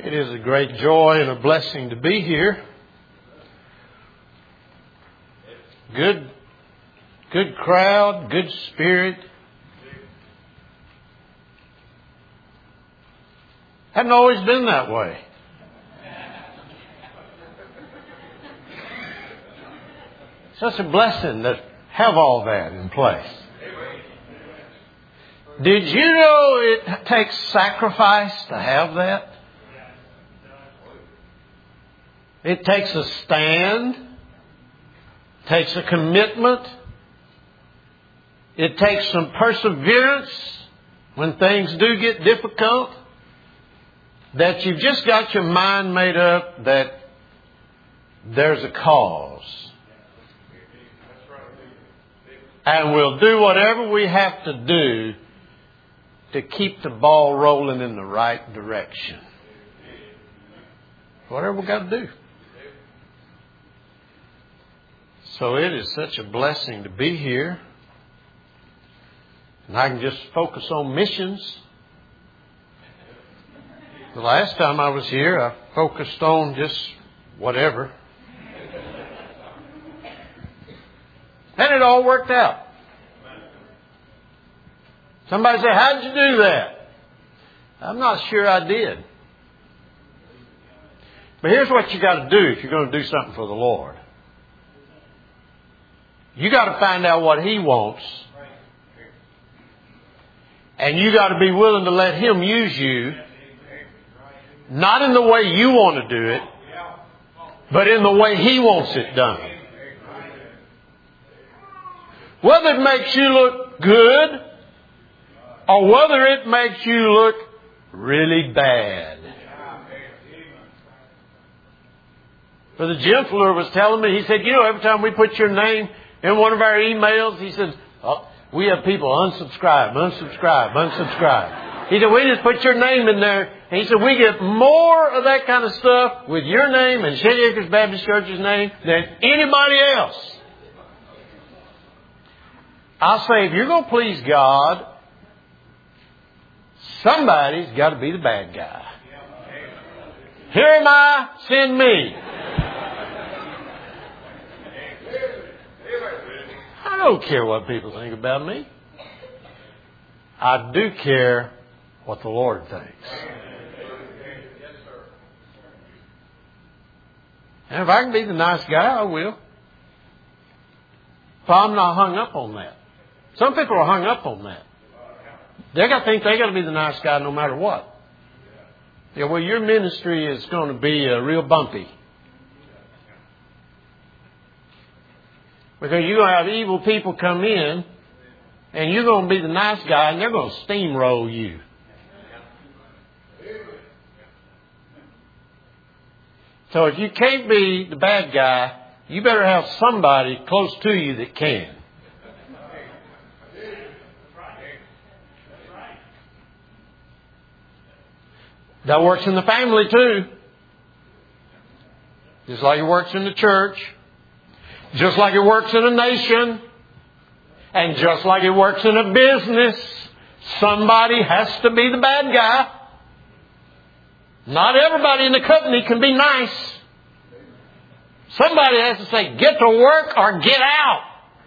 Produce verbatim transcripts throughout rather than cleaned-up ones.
It is a great joy and a blessing to be here. Good, good crowd, good spirit. Hadn't always been that way. Such a blessing to have all that in place. Did you know it takes sacrifice to have that? It takes a stand. It takes a commitment. It takes some perseverance when things do get difficult. That you've just got your mind made up that there's a cause. And we'll do whatever we have to do to keep the ball rolling in the right direction. Whatever we've got to do. So it is such a blessing to be here. And I can just focus on missions. The last time I was here, I focused on just whatever. And it all worked out. Somebody say, how did you do that? I'm not sure I did. But here's what you got to do if you're going to do something for the Lord. You got to find out what He wants. And you got to be willing to let Him use you. Not in the way you want to do it, but in the way He wants it done. Whether it makes you look good or whether it makes you look really bad. Brother Jim Fuller was telling me, he said, you know, every time we put your name in one of our emails, he says, oh, we have people unsubscribe, unsubscribe, unsubscribe. He said, we just put your name in there. And he said, we get more of that kind of stuff with your name and Shady Acres Baptist Church's name than anybody else. I'll say, if you're going to please God, somebody's got to be the bad guy. Here am I, send me. I don't care what people think about me. I do care what the Lord thinks. And if I can be the nice guy, I will. But I'm not hung up on that. Some people are hung up on that. They got to think they got to be the nice guy no matter what. Yeah, well, your ministry is going to be uh, real bumpy. Because you're going to have evil people come in, and you're going to be the nice guy, and they're going to steamroll you. So if you can't be the bad guy, you better have somebody close to you that can. That works in the family too. Just like it works in the church. Just like it works in a nation. And just like it works in a business. Somebody has to be the bad guy. Not everybody in the company can be nice. Somebody has to say, get to work or get out.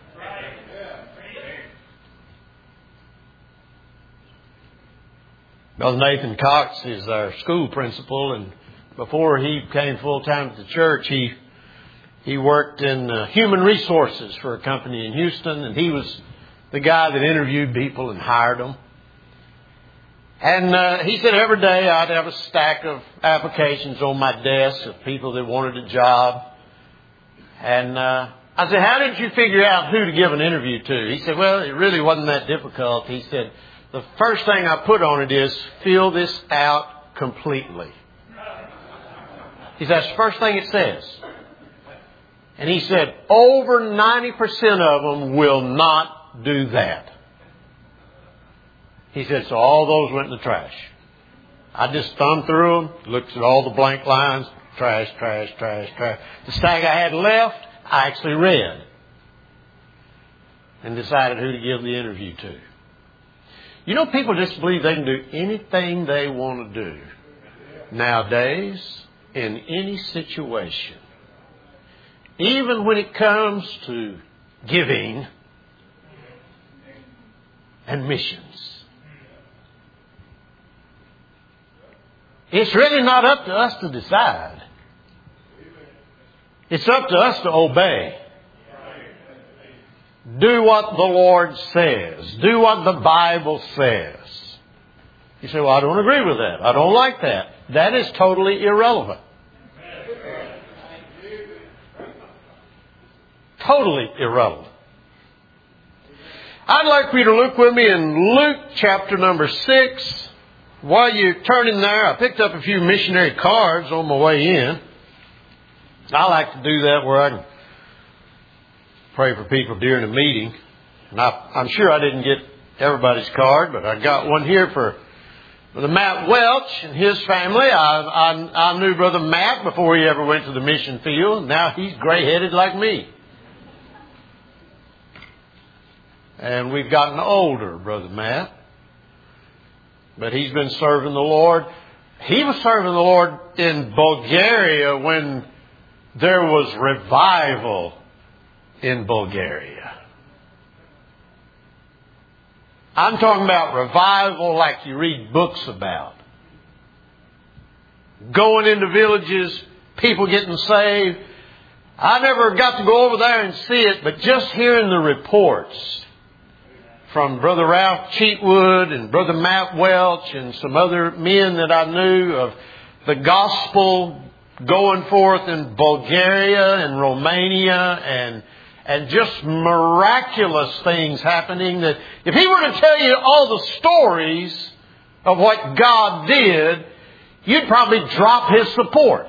Brother Nathan Cox is our school principal, and before he came full-time at the church, he he worked in uh, human resources for a company in Houston, and he was the guy that interviewed people and hired them. And uh, he said every day I'd have a stack of applications on my desk of people that wanted a job. And uh, I said, how did you figure out who to give an interview to? He said, well, it really wasn't that difficult. He said, the first thing I put on it is fill this out completely. He said, that's the first thing it says. And he said, over ninety percent of them will not do that. He said, so all those went in the trash. I just thumbed through them, looked at all the blank lines, trash, trash, trash, trash. The stack I had left, I actually read and decided who to give the interview to. You know, people just believe they can do anything they want to do. nowadays in any situation, even when it comes to giving and missions. It's really not up to us to decide. It's up to us to obey. Do what the Lord says. Do what the Bible says. You say, well, I don't agree with that. I don't like that. That is totally irrelevant. Totally irrelevant. I'd like for you to look with me in Luke chapter number six. While you're turning there, I picked up a few missionary cards on my way in. I like to do that where I can pray for people during a meeting. And I, I'm sure I didn't get everybody's card, but I got one here for Brother Matt Welch and his family. I, I, I knew Brother Matt before he ever went to the mission field. Now he's gray-headed like me. And we've gotten older, Brother Matt. But he's been serving the Lord. He was serving the Lord in Bulgaria when there was revival in Bulgaria. I'm talking about revival like you read books about. Going into villages, people getting saved. I never got to go over there and see it, but just hearing the reports from Brother Ralph Cheatwood and Brother Matt Welch and some other men that I knew of the gospel going forth in Bulgaria and Romania and and just miraculous things happening that if he were to tell you all the stories of what God did, you'd probably drop his support,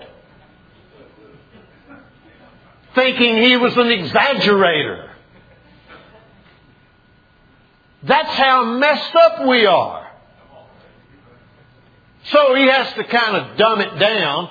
thinking he was an exaggerator. That's how messed up we are. So he has to kind of dumb it down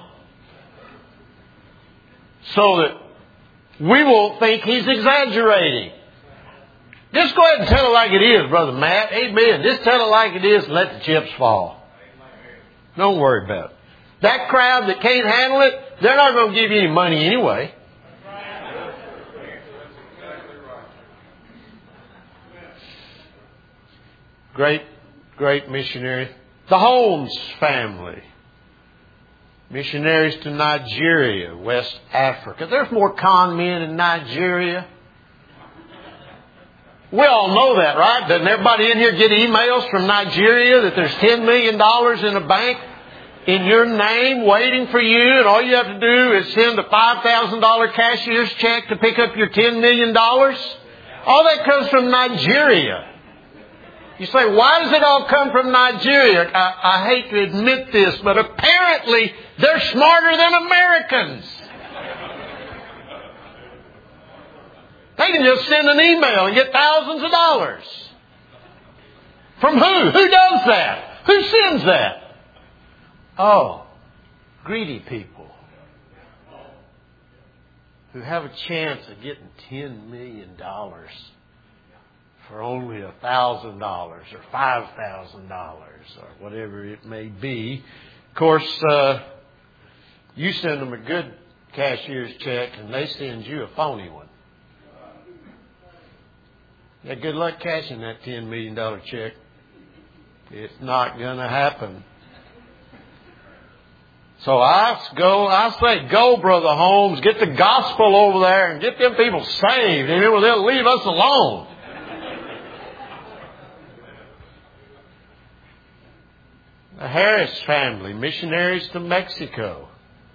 so that we won't think he's exaggerating. Just go ahead and tell it like it is, Brother Matt. Amen. Just tell it like it is and let the chips fall. Don't worry about it. That crowd that can't handle it, they're not going to give you any money anyway. Great, great missionary. The Holmes family. Missionaries to Nigeria, West Africa. There's more con men in Nigeria. We all know that, right? Doesn't everybody in here get emails from Nigeria that there's ten million dollars in a bank in your name waiting for you, and all you have to do is send a five thousand dollars cashier's check to pick up your ten million dollars? All that comes from Nigeria. You say, why does it all come from Nigeria? I, I hate to admit this, but apparently they're smarter than Americans. They can just send an email and get thousands of dollars. From who? Who does that? Who sends that? Oh, greedy people who have a chance of getting ten million dollars for only a thousand dollars or five thousand dollars or whatever it may be. Of course, uh, you send them a good cashier's check and they send you a phony one. Yeah, good luck cashing that ten million dollars check. It's not going to happen. So I go, I say, go, Brother Holmes, get the gospel over there and get them people saved, and they'll leave us alone. The Harris family, missionaries to Mexico.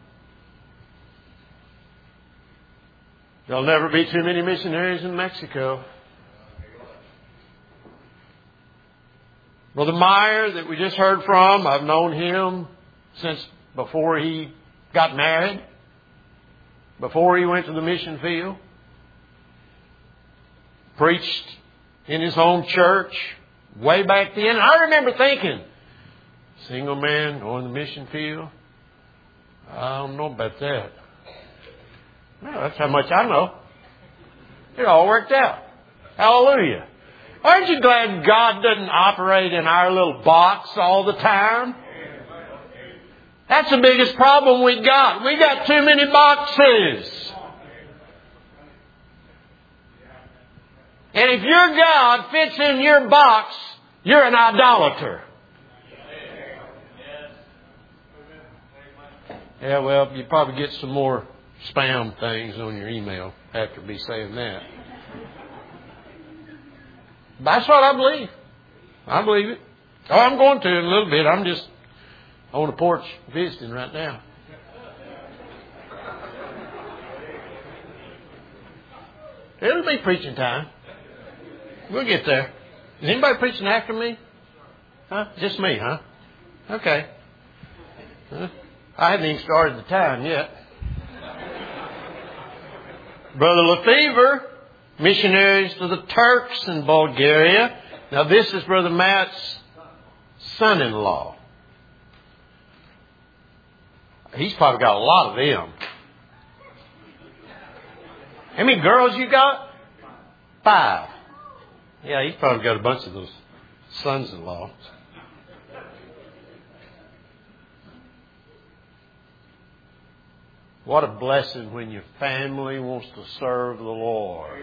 There'll never be too many missionaries in Mexico. Brother Meyer that we just heard from, I've known him since before he got married, before he went to the mission field. Preached in his home church way back then. And I remember thinking, single man going to the mission field? I don't know about that. Well, that's how much I know. It all worked out. Hallelujah. Aren't you glad God doesn't operate in our little box all the time? That's the biggest problem we got. We got too many boxes. And if your God fits in your box, you're an idolater. Yeah, well, you probably get some more spam things on your email after me saying that. That's what I believe. I believe it. Oh, I'm going to in a little bit. I'm just on the porch visiting right now. It'll be preaching time. We'll get there. Is anybody preaching after me? Huh? Just me, huh? Okay. Huh? I hadn't even started the time yet. Brother Lefevre, missionaries to the Turks in Bulgaria. Now this is Brother Matt's son-in-law. He's probably got a lot of them. How many girls you got? Five. Yeah, he's probably got a bunch of those sons-in-law. What a blessing when your family wants to serve the Lord.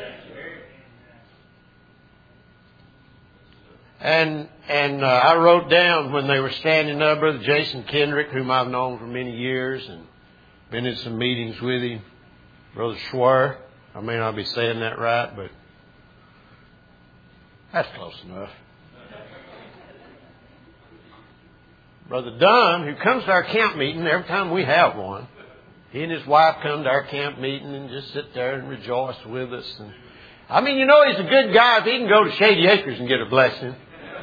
And and uh, I wrote down when they were standing up, Brother Jason Kendrick, whom I've known for many years and been in some meetings with him. Brother Schwer, I may not be saying that right, but that's close enough. Brother Dunn, who comes to our camp meeting every time we have one. He and his wife come to our camp meeting and just sit there and rejoice with us. And I mean, you know, he's a good guy if he can go to Shady Acres and get a blessing.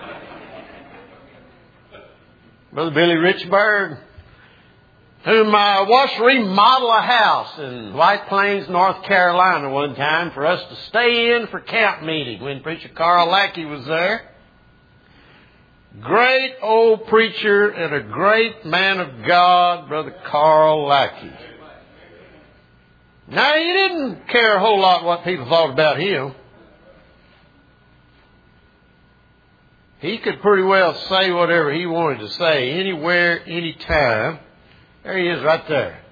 Brother Billy Richburg, whom I watched remodel a house in White Plains, North Carolina one time for us to stay in for camp meeting when Preacher Carl Lackey was there. Great old preacher and a great man of God, Brother Carl Lackey. Now, he didn't care a whole lot what people thought about him. He could pretty well say whatever he wanted to say, anywhere, anytime. There he is right there.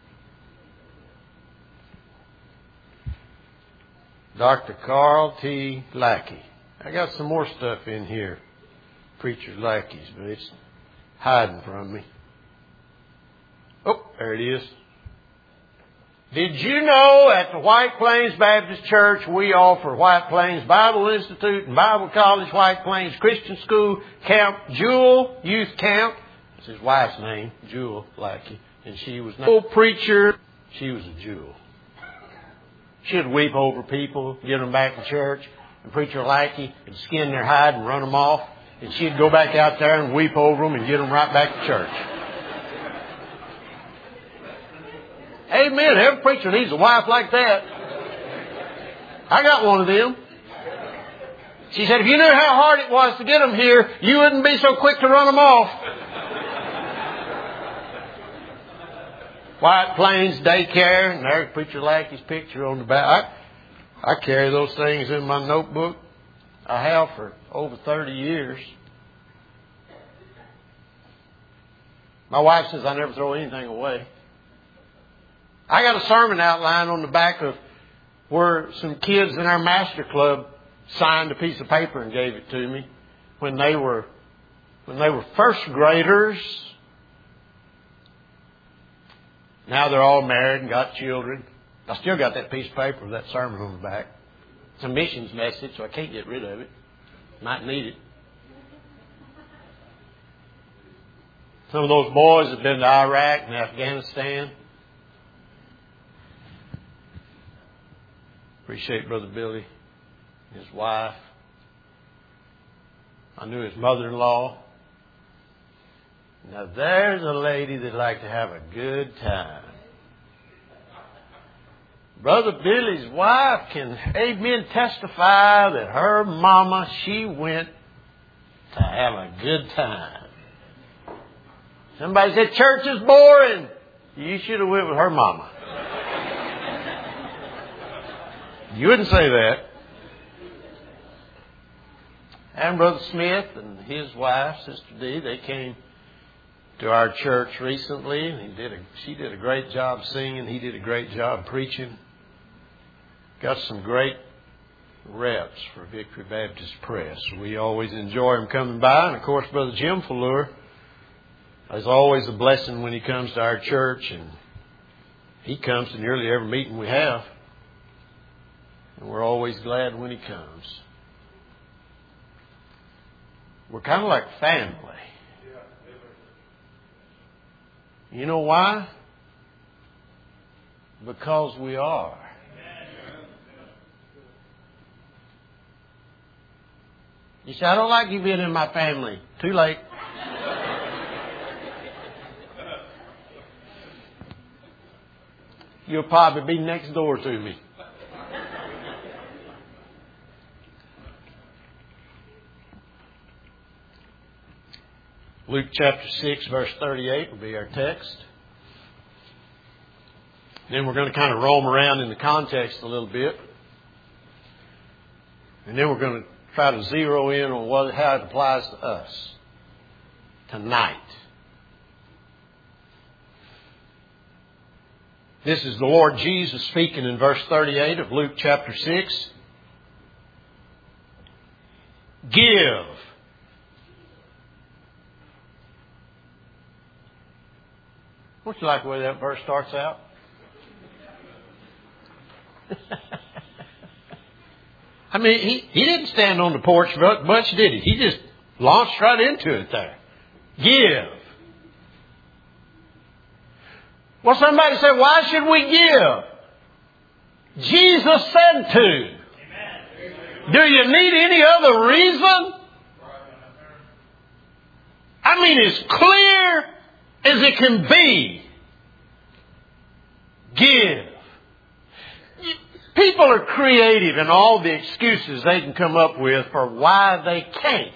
Doctor Carl T. Lackey. I got some more stuff in here. Preacher Lackey's, but it's hiding from me. Oh, there it is. Did you know at the White Plains Baptist Church we offer White Plains Bible Institute and Bible College, White Plains Christian School, Camp Jewel Youth Camp. That's his wife's name, Jewel Lackey. And she was not a preacher. She was a jewel. She'd weep over people, get them back to church. And Preacher Lackey would skin their hide and run them off. And she'd go back out there and weep over them and get them right back to church. Amen. Every preacher needs a wife like that. I got one of them. She said, if you knew how hard it was to get them here, you wouldn't be so quick to run them off. White Plains Daycare, and there's Preacher Lackey's picture on the back. I, I carry those things in my notebook. I have for over thirty years. My wife says I never throw anything away. I got a sermon outline on the back of where some kids in our master club signed a piece of paper and gave it to me when they were when they were first graders. Now they're all married and got children. I still got that piece of paper with that sermon on the back. It's a missions message, so I can't get rid of it. Might need it. Some of those boys have been to Iraq and Afghanistan. Appreciate Brother Billy, his wife. I knew his mother-in-law. Now there's a lady that'd like to have a good time. Brother Billy's wife can, amen, testify that her mama, she went to have a good time. Somebody said church is boring. You should have went with her mama. You wouldn't say that. And Brother Smith and his wife, Sister Dee, they came to our church recently. And he did a, she did a great job singing. He did a great job preaching. Got some great reps for Victory Baptist Press. We always enjoy him coming by. And, of course, Brother Jim Fuller is always a blessing when he comes to our church. And he comes to nearly every meeting we have. And we're always glad when he comes. We're kind of like family. You know why? Because we are. You say, I don't like you being in my family. Too late. You'll probably be next door to me. Luke chapter six, verse thirty-eight will be our text. Then we're going to kind of roam around in the context a little bit. And then we're going to try to zero in on what, how it applies to us tonight. This is the Lord Jesus speaking in verse thirty-eight of Luke chapter six. Give. Don't you like the way that verse starts out? I mean, he, he didn't stand on the porch much, did he? He just launched right into it there. Give. Well, somebody said, why should we give? Jesus said to. Amen. Do you need any other reason? I mean, as clear as it can be. Give. People are creative in all the excuses they can come up with for why they can't.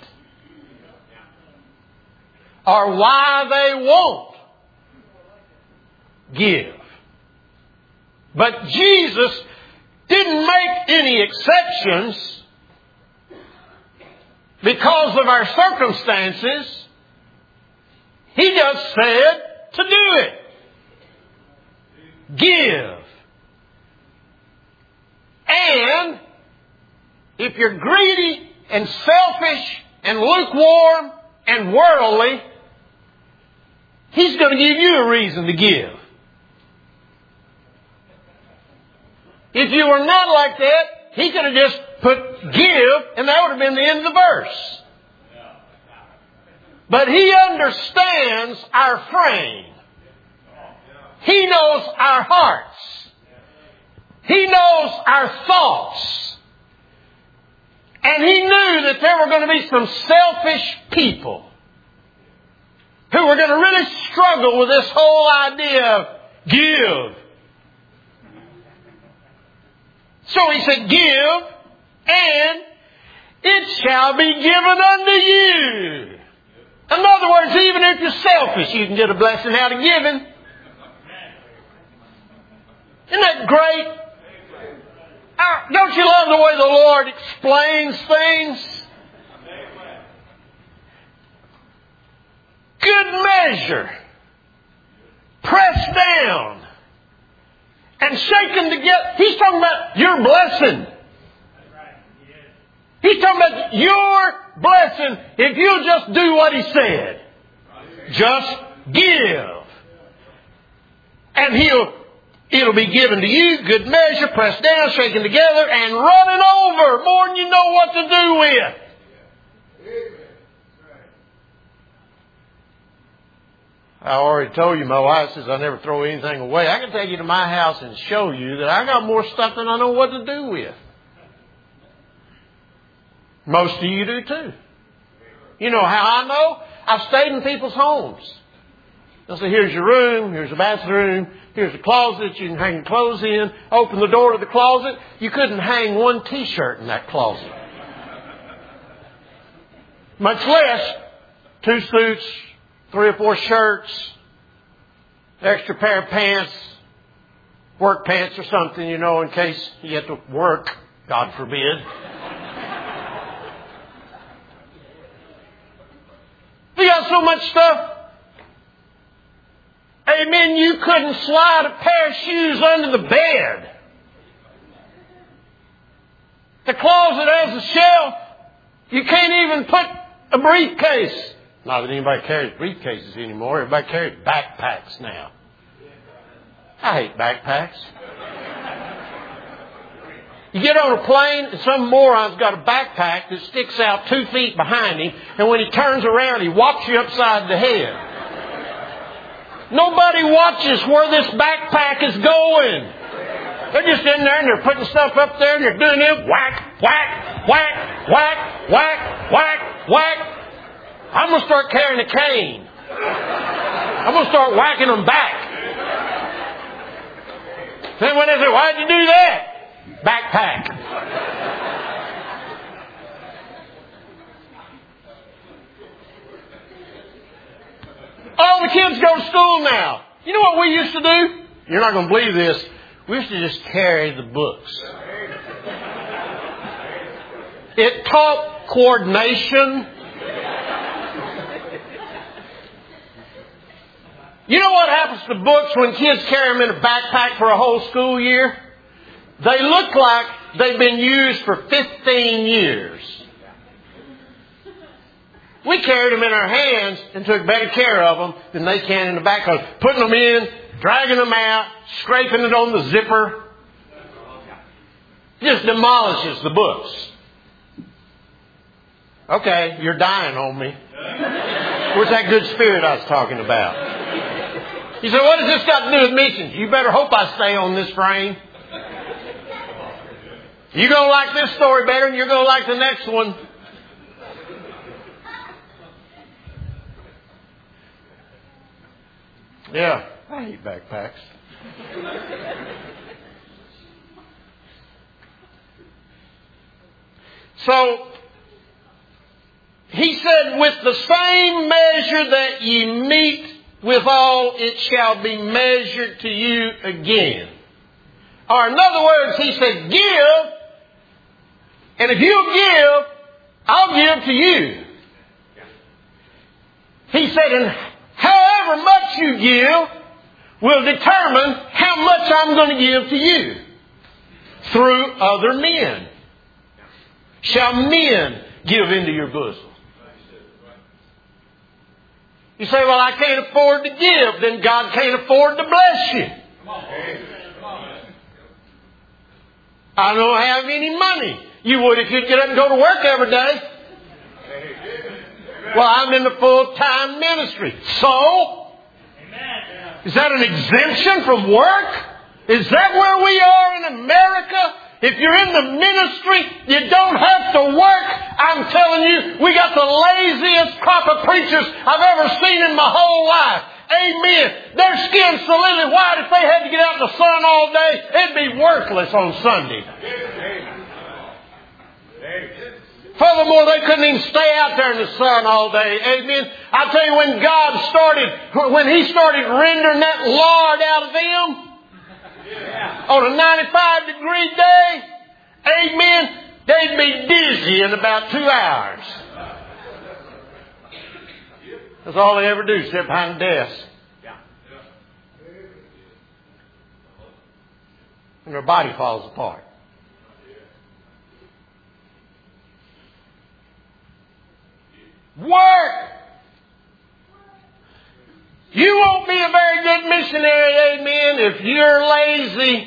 Or why they won't give. But Jesus didn't make any exceptions because of our circumstances. He just said to do it. Give. And if you're greedy and selfish and lukewarm and worldly, He's going to give you a reason to give. If you were not like that, He could have just put give and that would have been the end of the verse. But He understands our frame. He knows our hearts. He knows our thoughts. And He knew that there were going to be some selfish people who were going to really struggle with this whole idea of give. So He said, give, and it shall be given unto you. In other words, even if you're selfish, you can get a blessing out of giving. Isn't that great? Uh, don't you love the way the Lord explains things? Good measure, pressed down, and shaken together. He's talking about your blessing. He's talking about your blessing if you'll just do what He said. Just give. And He'll It'll be given to you, good measure, pressed down, shaken together, and running over more than you know what to do with. I already told you, my wife says I never throw anything away. I can take you to my house and show you that I got more stuff than I know what to do with. Most of you do too. You know how I know? I've stayed in people's homes. They'll say, here's your room, here's the bathroom, here's a closet you can hang clothes in. Open the door to the closet. You couldn't hang one T-shirt in that closet. Much less two suits, three or four shirts, extra pair of pants, work pants or something, you know, in case you have to work, God forbid. You got so much stuff. Amen. You couldn't slide a pair of shoes under the bed. The closet has a shelf. You can't even put a briefcase. Not that anybody carries briefcases anymore. Everybody carries backpacks now. I hate backpacks. You get on a plane and some moron's got a backpack that sticks out two feet behind him, and when he turns around, he whops you upside the head. Nobody watches where this backpack is going. They're just in there and they're putting stuff up there and they're doing it. Whack, whack, whack, whack, whack, whack, whack. I'm going to start carrying a cane. I'm going to start whacking them back. Then when they say, why'd you do that? Backpack. All the kids go to school now. You know what we used to do? You're not going to believe this. We used to just carry the books. It taught coordination. You know what happens to books when kids carry them in a backpack for a whole school year? They look like they've been used for fifteen years. We carried them in our hands and took better care of them than they can in the backpack. Putting them in, dragging them out, scraping it on the zipper. Just demolishes the books. Okay, you're dying on me. Where's that good spirit I was talking about? You say, what has this got to do with missions? You better hope I stay on this frame. You're going to like this story better than you're going to like the next one. Yeah, I hate backpacks. So, he said, with the same measure that ye meet withal, it shall be measured to you again. Or in other words, he said, give, and if you give, I'll give to you. He said, and however much you give will determine how much I'm going to give to you through other men. Shall men give into your bosom? You say, well, I can't afford to give. Then God can't afford to bless you. I don't have any money. You would if you'd get up and go to work every day. Well, I'm in the full-time ministry. So? Is that an exemption from work? Is that where we are in America? If you're in the ministry, you don't have to work. I'm telling you, we got the laziest crop of preachers I've ever seen in my whole life. Amen. Their skin's so lily white, if they had to get out in the sun all day, it'd be worthless on Sunday. Furthermore, they couldn't even stay out there in the sun all day. Amen. I tell you, when God started, when He started rendering that lard out of them, on a ninety-five degree day, amen, they'd be dizzy in about two hours. That's all they ever do, sit behind a desk. And their body falls apart. Work! You won't be a very good missionary, amen, if you're lazy.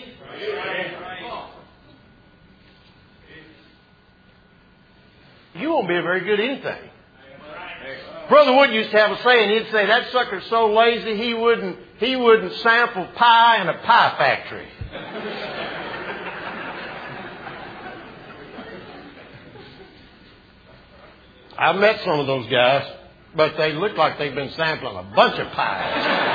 You won't be a very good anything. Brother Wood used to have a saying. He'd say, that sucker's so lazy he wouldn't he wouldn't sample pie in a pie factory. I've met some of those guys, but they look like they've been sampling a bunch of pies.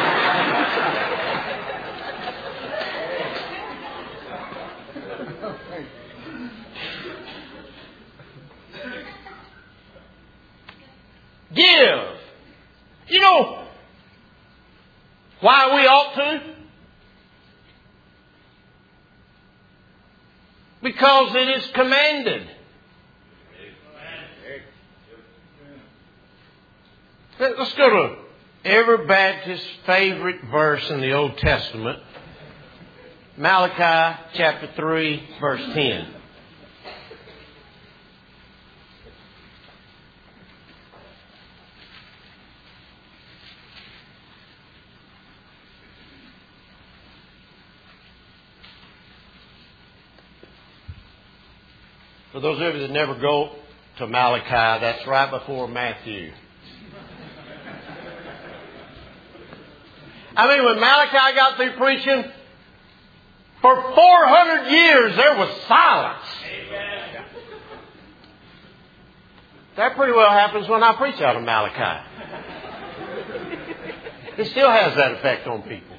Give. You know why we ought to? Because it is commanded. Let's go to every Baptist's favorite verse in the Old Testament, Malachi chapter three, verse ten. For those of you that never go to Malachi, that's right before Matthew. I mean, when Malachi got through preaching, for four hundred years there was silence. Amen. That pretty well happens when I preach out of Malachi. It still has that effect on people.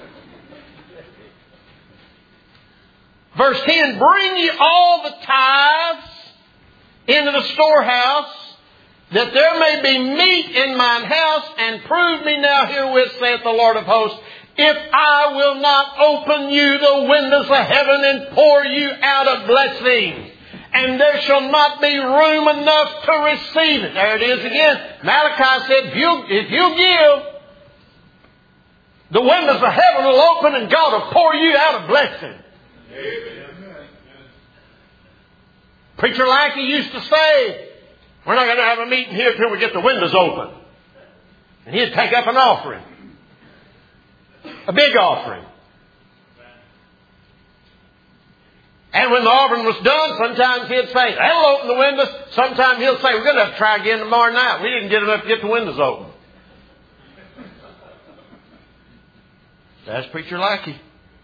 Verse ten, bring ye all the tithes into the storehouse, that there may be meat in mine house, and prove me now herewith, saith the Lord of hosts, if I will not open you the windows of heaven and pour you out a blessing, and there shall not be room enough to receive it. There it is again. Malachi said, if you, if you give, the windows of heaven will open and God will pour you out a blessing. Amen. Preacher Lackey used to say, we're not going to have a meeting here till we get the windows open. And he'd take up an offering. A big offering. And when the offering was done, sometimes he'd say, that'll open the windows. Sometimes he'll say, we're going to have to try again tomorrow night. We didn't get enough to get the windows open. That's Preacher Lackey.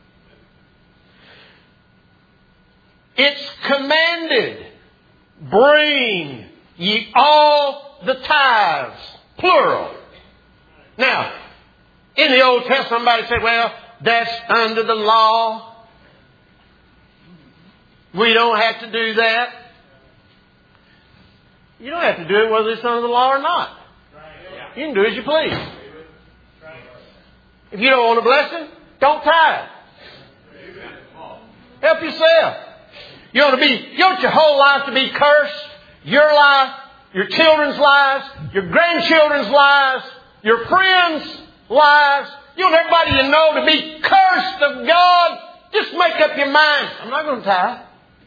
It's commanded, bring ye all the tithes, plural. Now, in the Old Testament, somebody said, well, that's under the law. We don't have to do that. You don't have to do it whether it's under the law or not. You can do as you please. If you don't want a blessing, don't tithe. Help yourself. You want to be, you want your whole life to be cursed? Your life, your children's lives, your grandchildren's lives, your friends' lives. You want everybody you know to be cursed of God? Just make up your mind. I'm not going to tithe.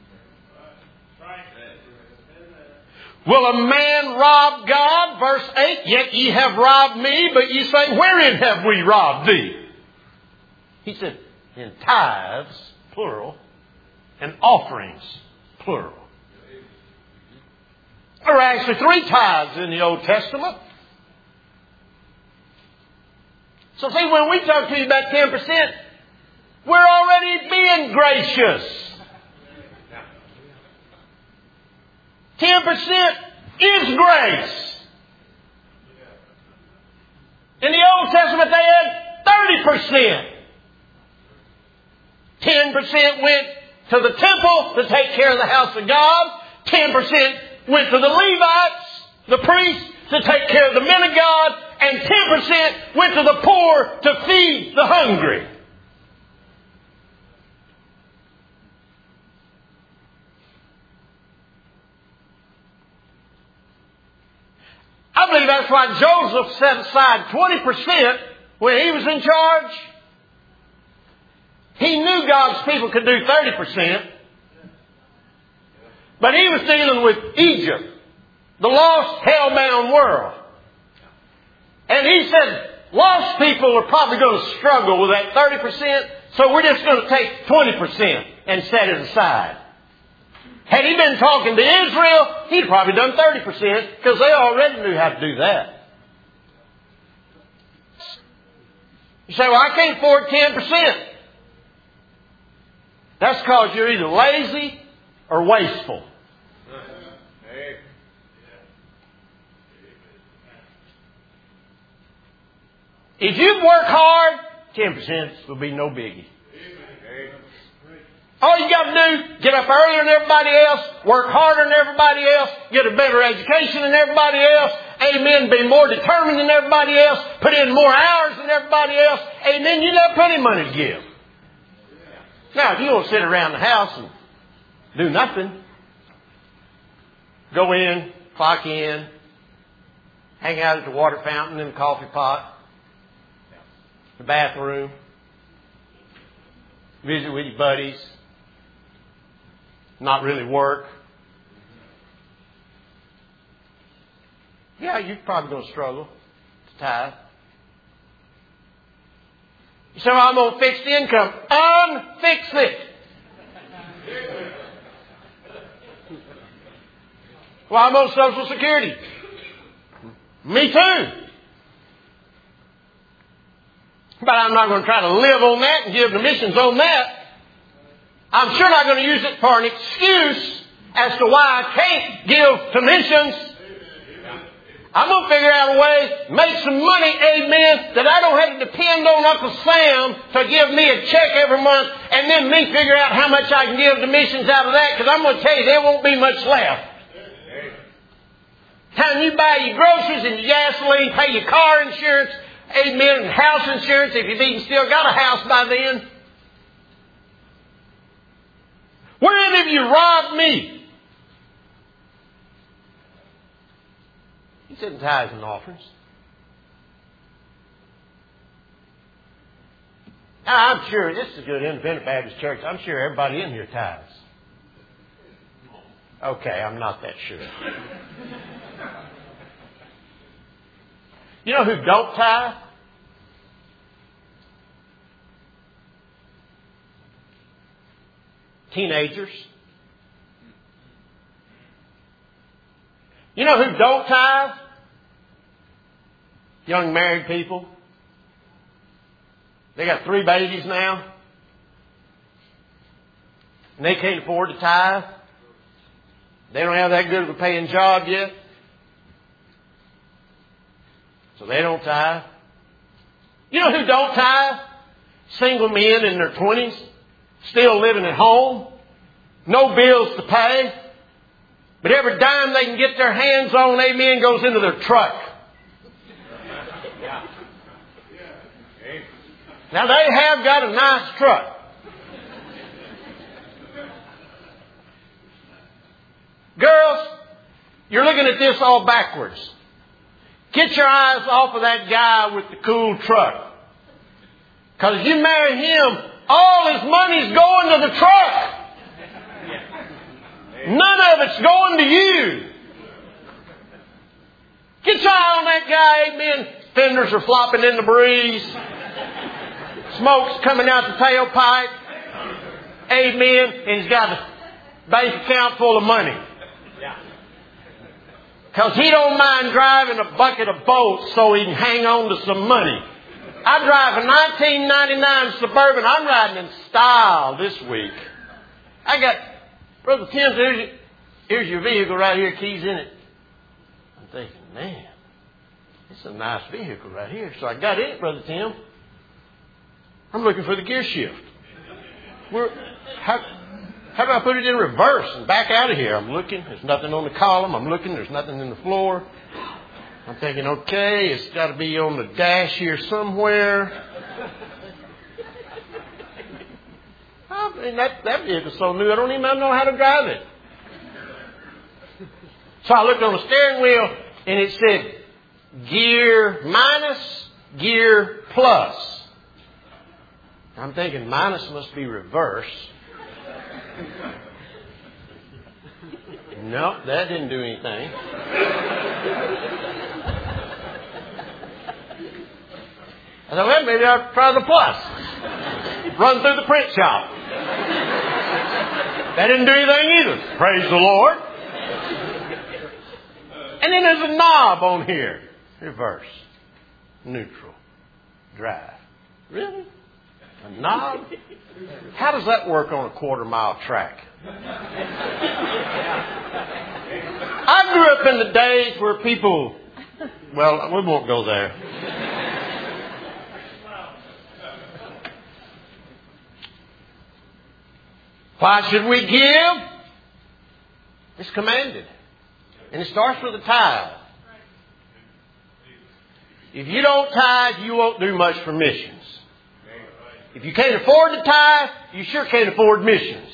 Will a man rob God? Verse eight, yet ye have robbed me, but ye say, wherein have we robbed thee? He said, in tithes, plural, and offerings, plural. There are actually three tithes in the Old Testament. So see, when we talk to you about ten percent, we're already being gracious. ten percent is grace. In the Old Testament, they had thirty percent. ten percent went to the temple to take care of the house of God. ten percent went to the Levites, the priests, to take care of the men of God. And ten percent went to the poor to feed the hungry. I believe that's why Joseph set aside twenty percent when he was in charge. He knew God's people could do thirty percent. But he was dealing with Egypt, the lost, hell-bound world. And he said, lost people are probably going to struggle with that thirty percent, so we're just going to take twenty percent and set it aside. Had he been talking to Israel, he'd probably done thirty percent because they already knew how to do that. You say, well, I can't afford ten percent. That's because you're either lazy or wasteful. If you work hard, ten percent will be no biggie. All you got to do, get up earlier than everybody else, work harder than everybody else, get a better education than everybody else, amen, be more determined than everybody else, put in more hours than everybody else, amen, you got plenty of money to give. Now, if you want to sit around the house and do nothing, go in, clock in, hang out at the water fountain and the coffee pot, the bathroom, visit with your buddies, not really work. Yeah, you're probably going to struggle to tithe. You say, well, I'm on fixed income. Unfix it. Well, I'm on Social Security. Me too. But I'm not going to try to live on that and give the missions on that. I'm sure not going to use it for an excuse as to why I can't give to missions. I'm going to figure out a way, make some money, amen, that I don't have to depend on Uncle Sam to give me a check every month and then me figure out how much I can give to missions out of that, because I'm going to tell you there won't be much left. Time you buy your groceries and your gasoline, pay your car insurance, amen, and house insurance, if you've even still got a house by then. Wherein have you robbed me? He said tithes and offerings. Now, I'm sure this is a good independent Baptist church. I'm sure everybody in here tithes. Okay, I'm not that sure. You know who don't tithe? Teenagers. You know who don't tithe? Young married people. They got three babies now. And they can't afford to tithe. They don't have that good of a paying job yet. So they don't tithe. You know who don't tithe? Single men in their twenties. Still living at home. No bills to pay. But every dime they can get their hands on, amen, goes into their truck. Now they have got a nice truck. Girls, you're looking at this all backwards. Get your eyes off of that guy with the cool truck. Because if you marry him, all his money's going to the truck. None of it's going to you. Get your eye on that guy, amen. Fenders are flopping in the breeze. Smoke's coming out the tailpipe. Amen. And he's got a bank account full of money. Because he don't mind driving a bucket of bolts so he can hang on to some money. I drive a nineteen ninety-nine Suburban. I'm riding in style this week. I got, Brother Tim, here's your, here's your vehicle right here, keys in it. I'm thinking, man, it's a nice vehicle right here. So I got in it, Brother Tim. I'm looking for the gear shift. We're, how, how about I put it in reverse and back out of here? I'm looking. There's nothing on the column. I'm looking. There's nothing in the floor. I'm thinking, okay, it's got to be on the dash here somewhere. I mean, that, that vehicle's so new, I don't even know how to drive it. So I looked on the steering wheel, and it said, gear minus, gear plus. I'm thinking, minus must be reverse. No, that didn't do anything. I thought, well, maybe I'll try the plus. Run through the print shop. That didn't do anything either. Praise the Lord. And then there's a knob on here. Reverse. Neutral. Drive. Really? A knob? How does that work on a quarter mile track? I grew up in the days where people, well, we won't go there. Why should we give? It's commanded. And it starts with a tithe. If you don't tithe, you won't do much for missions. If you can't afford to tithe, you sure can't afford missions.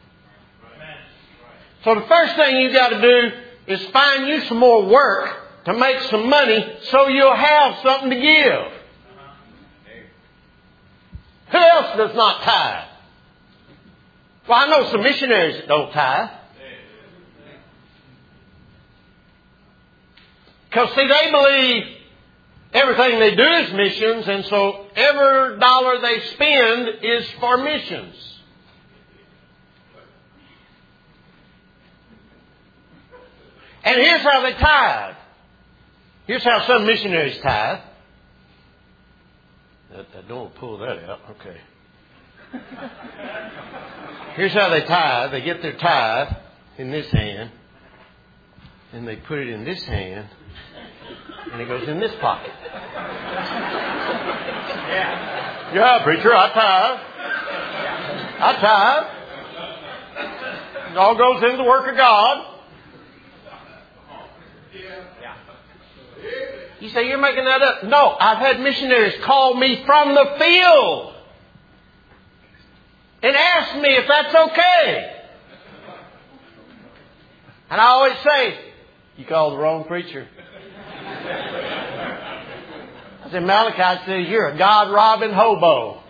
So the first thing you got to do is find you some more work to make some money so you'll have something to give. else does not tithe? Well, I know some missionaries that don't tithe. Because, see, they believe everything they do is missions, and so every dollar they spend is for missions. And here's how they tithe. Here's how some missionaries tithe. I don't pull that out. Okay. Here's how they tithe. They get their tithe in this hand, and they put it in this hand, and it goes in this pocket. Yeah, yeah, preacher, I tithe. I tithe. It all goes into the work of God. You say, you're making that up. No, I've had missionaries call me from the field and ask me if that's okay. And I always say, you called the wrong preacher. I said, Malachi says, you're a God-robbing hobo.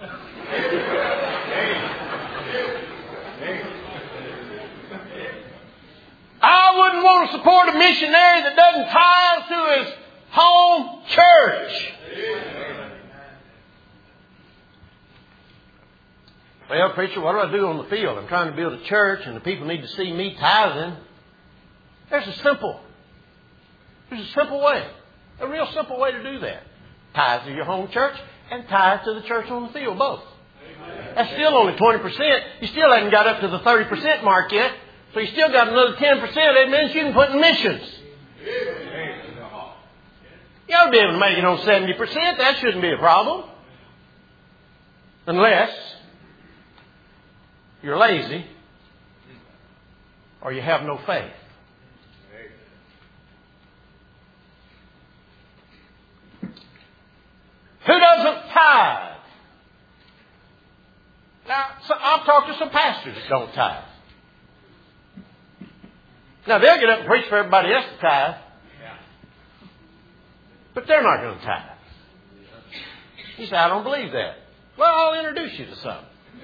I wouldn't want to support a missionary that doesn't tithe to his home church. Well, preacher, what do I do on the field? I'm trying to build a church and the people need to see me tithing. There's a simple, there's a simple way, a real simple way to do that. Tithe to your home church and tithe to the church on the field, both. That's still only twenty percent. You still haven't got up to the thirty percent mark yet. So you still got another ten percent. That means you can put in missions. You ought to be able to make it on seventy percent. That shouldn't be a problem. Unless you're lazy or you have no faith. Who doesn't tithe? Now, so I've talked to some pastors that don't tithe. Now, they'll get up and preach for everybody else to tithe. But they're not going to tithe. You say, I don't believe that. Well, I'll introduce you to some.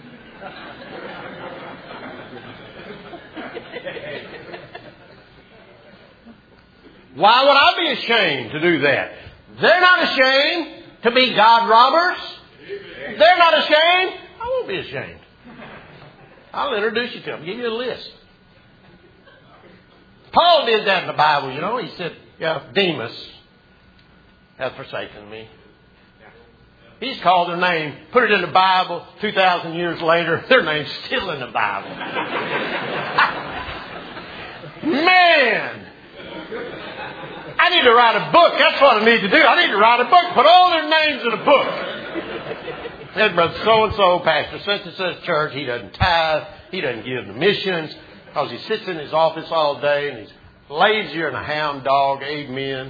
Why would I be ashamed to do that? They're not ashamed to be God robbers. They're not ashamed. I won't be ashamed. I'll introduce you to them. Give you a list. Paul did that in the Bible, you know. He said, yeah, Demas hath forsaken me. He's called their name, put it in the Bible, two thousand years later, their name's still in the Bible. Man! I need to write a book. That's what I need to do. I need to write a book. Put all their names in a book. Said, brother so-and-so, pastor such and such church, he doesn't tithe, he doesn't give the missions, because he sits in his office all day and he's lazier than a hound dog. Amen.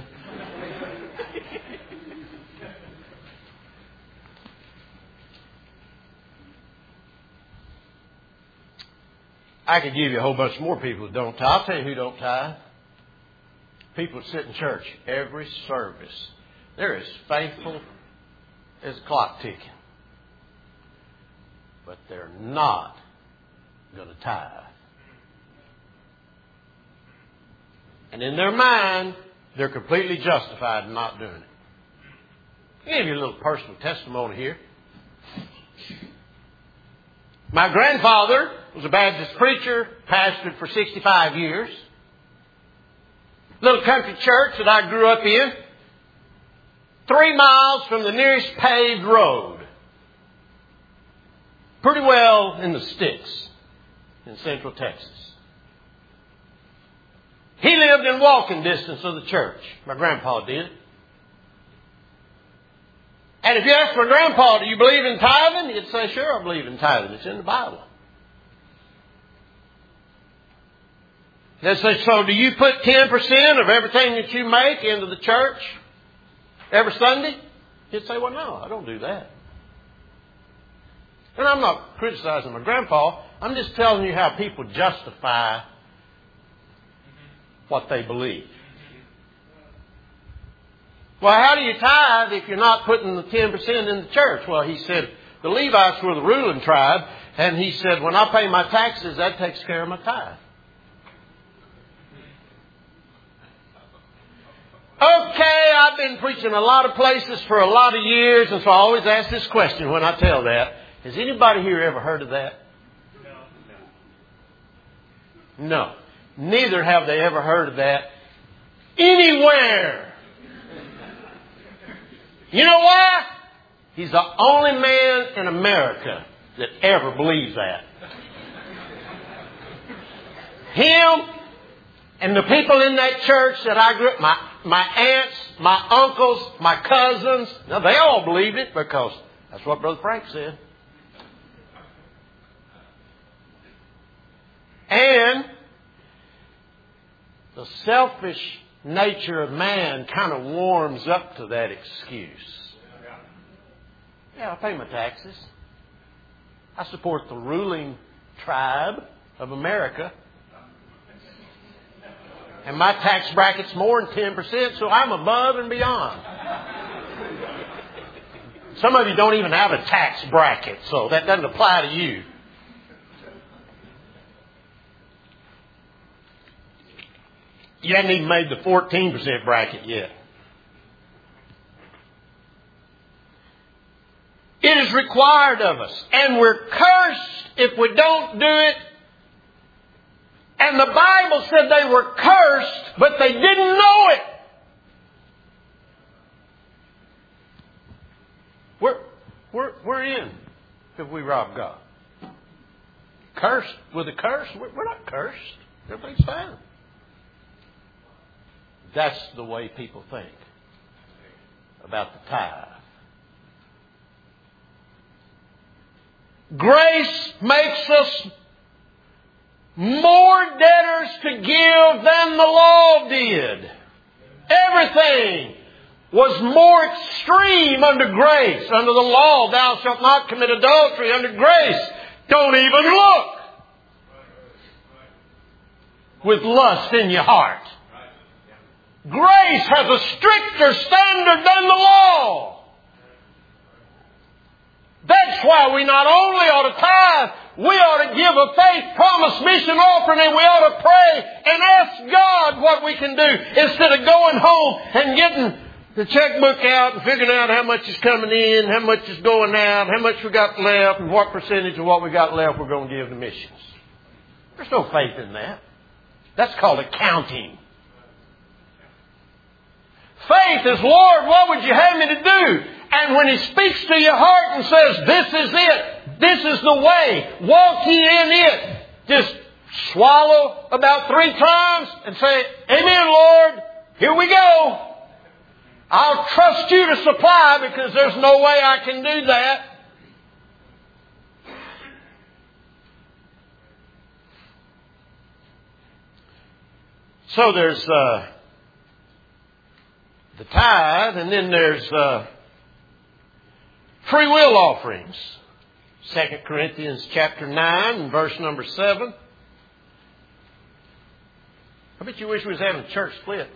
I could give you a whole bunch more people that don't tithe. I'll tell you who don't tithe. People that sit in church every service. They're as faithful as a clock ticking. But they're not going to tithe. And in their mind, they're completely justified in not doing it. I'll give you a little personal testimony here. My grandfather was a Baptist preacher, pastored for sixty-five years. Little country church that I grew up in. Three miles from the nearest paved road. Pretty well in the sticks in central Texas. He lived in walking distance of the church. My grandpa did. And if you ask my grandpa, do you believe in tithing? He'd say, sure, I believe in tithing. It's in the Bible. They'd say, so do you put ten percent of everything that you make into the church every Sunday? He'd say, well, no, I don't do that. And I'm not criticizing my grandpa. I'm just telling you how people justify what they believe. Well, how do you tithe if you're not putting the ten percent in the church? Well, he said, The Levites were the ruling tribe. And he said, when I pay my taxes, that takes care of my tithe. Okay, I've been preaching a lot of places for a lot of years, and so I always ask this question when I tell that. Has anybody here ever heard of that? No. No. Neither have they ever heard of that anywhere. You know why? He's the only man in America that ever believes that. Him and the people in that church that I grew up, my, my aunts, my uncles, my cousins, now they all believed it because that's what Brother Frank said. And the selfish nature of man kind of warms up to that excuse. Yeah, I pay my taxes. I support the ruling tribe of America. And my tax bracket's more than ten percent, so I'm above and beyond. Some of you don't even have a tax bracket, so that doesn't apply to you. You haven't even made the fourteen percent bracket yet. It is required of us. And we're cursed if we don't do it. And the Bible said they were cursed, but they didn't know it. We're, we're, we're in if we rob God. Cursed with a curse? We're, we're not cursed. Everything's fine. That's the way people think about the tithe. Grace makes us more debtors to give than the law did. Everything was more extreme under grace. Under the law, thou shalt not commit adultery. Under grace, don't even look with lust in your heart. Grace has a stricter standard than the law. That's why we not only ought to tithe, we ought to give a faith promise mission offering, and we ought to pray and ask God what we can do instead of going home and getting the checkbook out and figuring out how much is coming in, how much is going out, how much we got left, and what percentage of what we got left we're going to give to missions. There's no faith in that. That's called accounting. Faith is, Lord, what would you have me to do? And when He speaks to your heart and says, this is it, this is the way, walk ye in it, just swallow about three times and say, Amen, Lord, here we go. I'll trust you to supply because there's no way I can do that. So there's uh, the tithe, and then there's uh, free will offerings. Second Corinthians chapter nine and verse number seven. I bet you wish we was having a church split.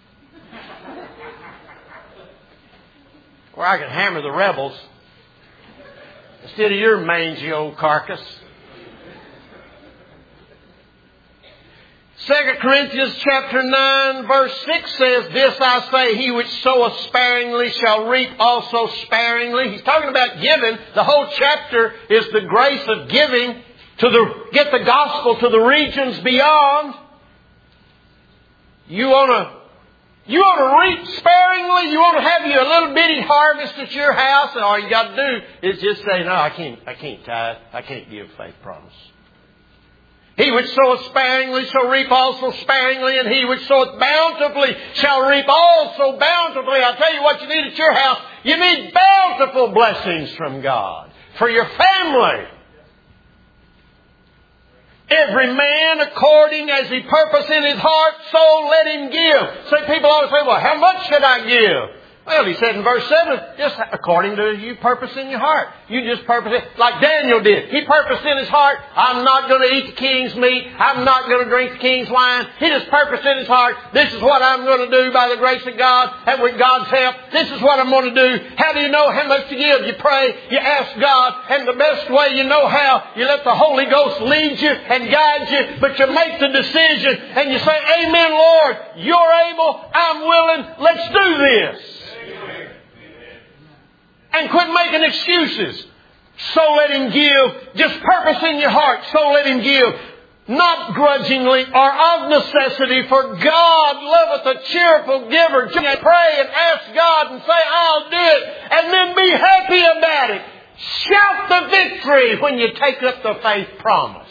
Where I could hammer the rebels instead of your mangy old carcass. Second Corinthians chapter nine verse six says, this I say, he which soweth sparingly shall reap also sparingly. He's talking about giving. The whole chapter is the grace of giving to the, get the gospel to the regions beyond. You want to, you want to reap sparingly? You want to have you a little bitty harvest at your house, and all you got to do is just say, no, I can't, I can't tithe. I can't give faith promise. He which soweth sparingly shall reap also sparingly, and he which soweth bountifully shall reap also bountifully. I'll tell you what you need at your house. You need bountiful blessings from God for your family. Every man according as he purpose in his heart, so let him give. So people always say, well, how much should I give? Well, he said in verse seven, just according to you purpose in your heart. You just purpose it like Daniel did. He purposed in his heart, I'm not going to eat the king's meat. I'm not going to drink the king's wine. He just purposed in his heart, this is what I'm going to do by the grace of God and with God's help. This is what I'm going to do. How do you know how much to give? You pray, you ask God, and the best way you know how, you let the Holy Ghost lead you and guide you, but you make the decision and you say, Amen, Lord, you're able, I'm willing, let's do this. And quit making excuses. So let Him give. Just purpose in your heart. So let Him give. Not grudgingly or of necessity, for God loveth a cheerful giver. Just pray and ask God and say, I'll do it. And then be happy about it. Shout the victory when you take up the faith promise.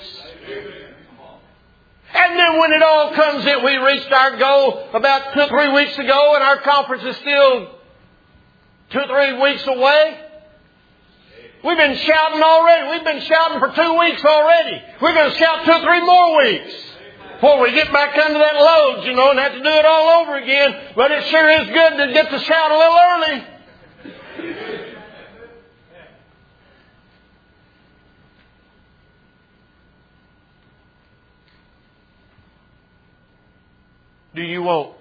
And then when it all comes in, we reached our goal about two or three weeks ago, and our conference is still two or three weeks away. We've been shouting already. We've been shouting for two weeks already. We're going to shout two or three more weeks before we get back under that load, you know, and have to do it all over again. But it sure is good to get to shout a little early. Do you want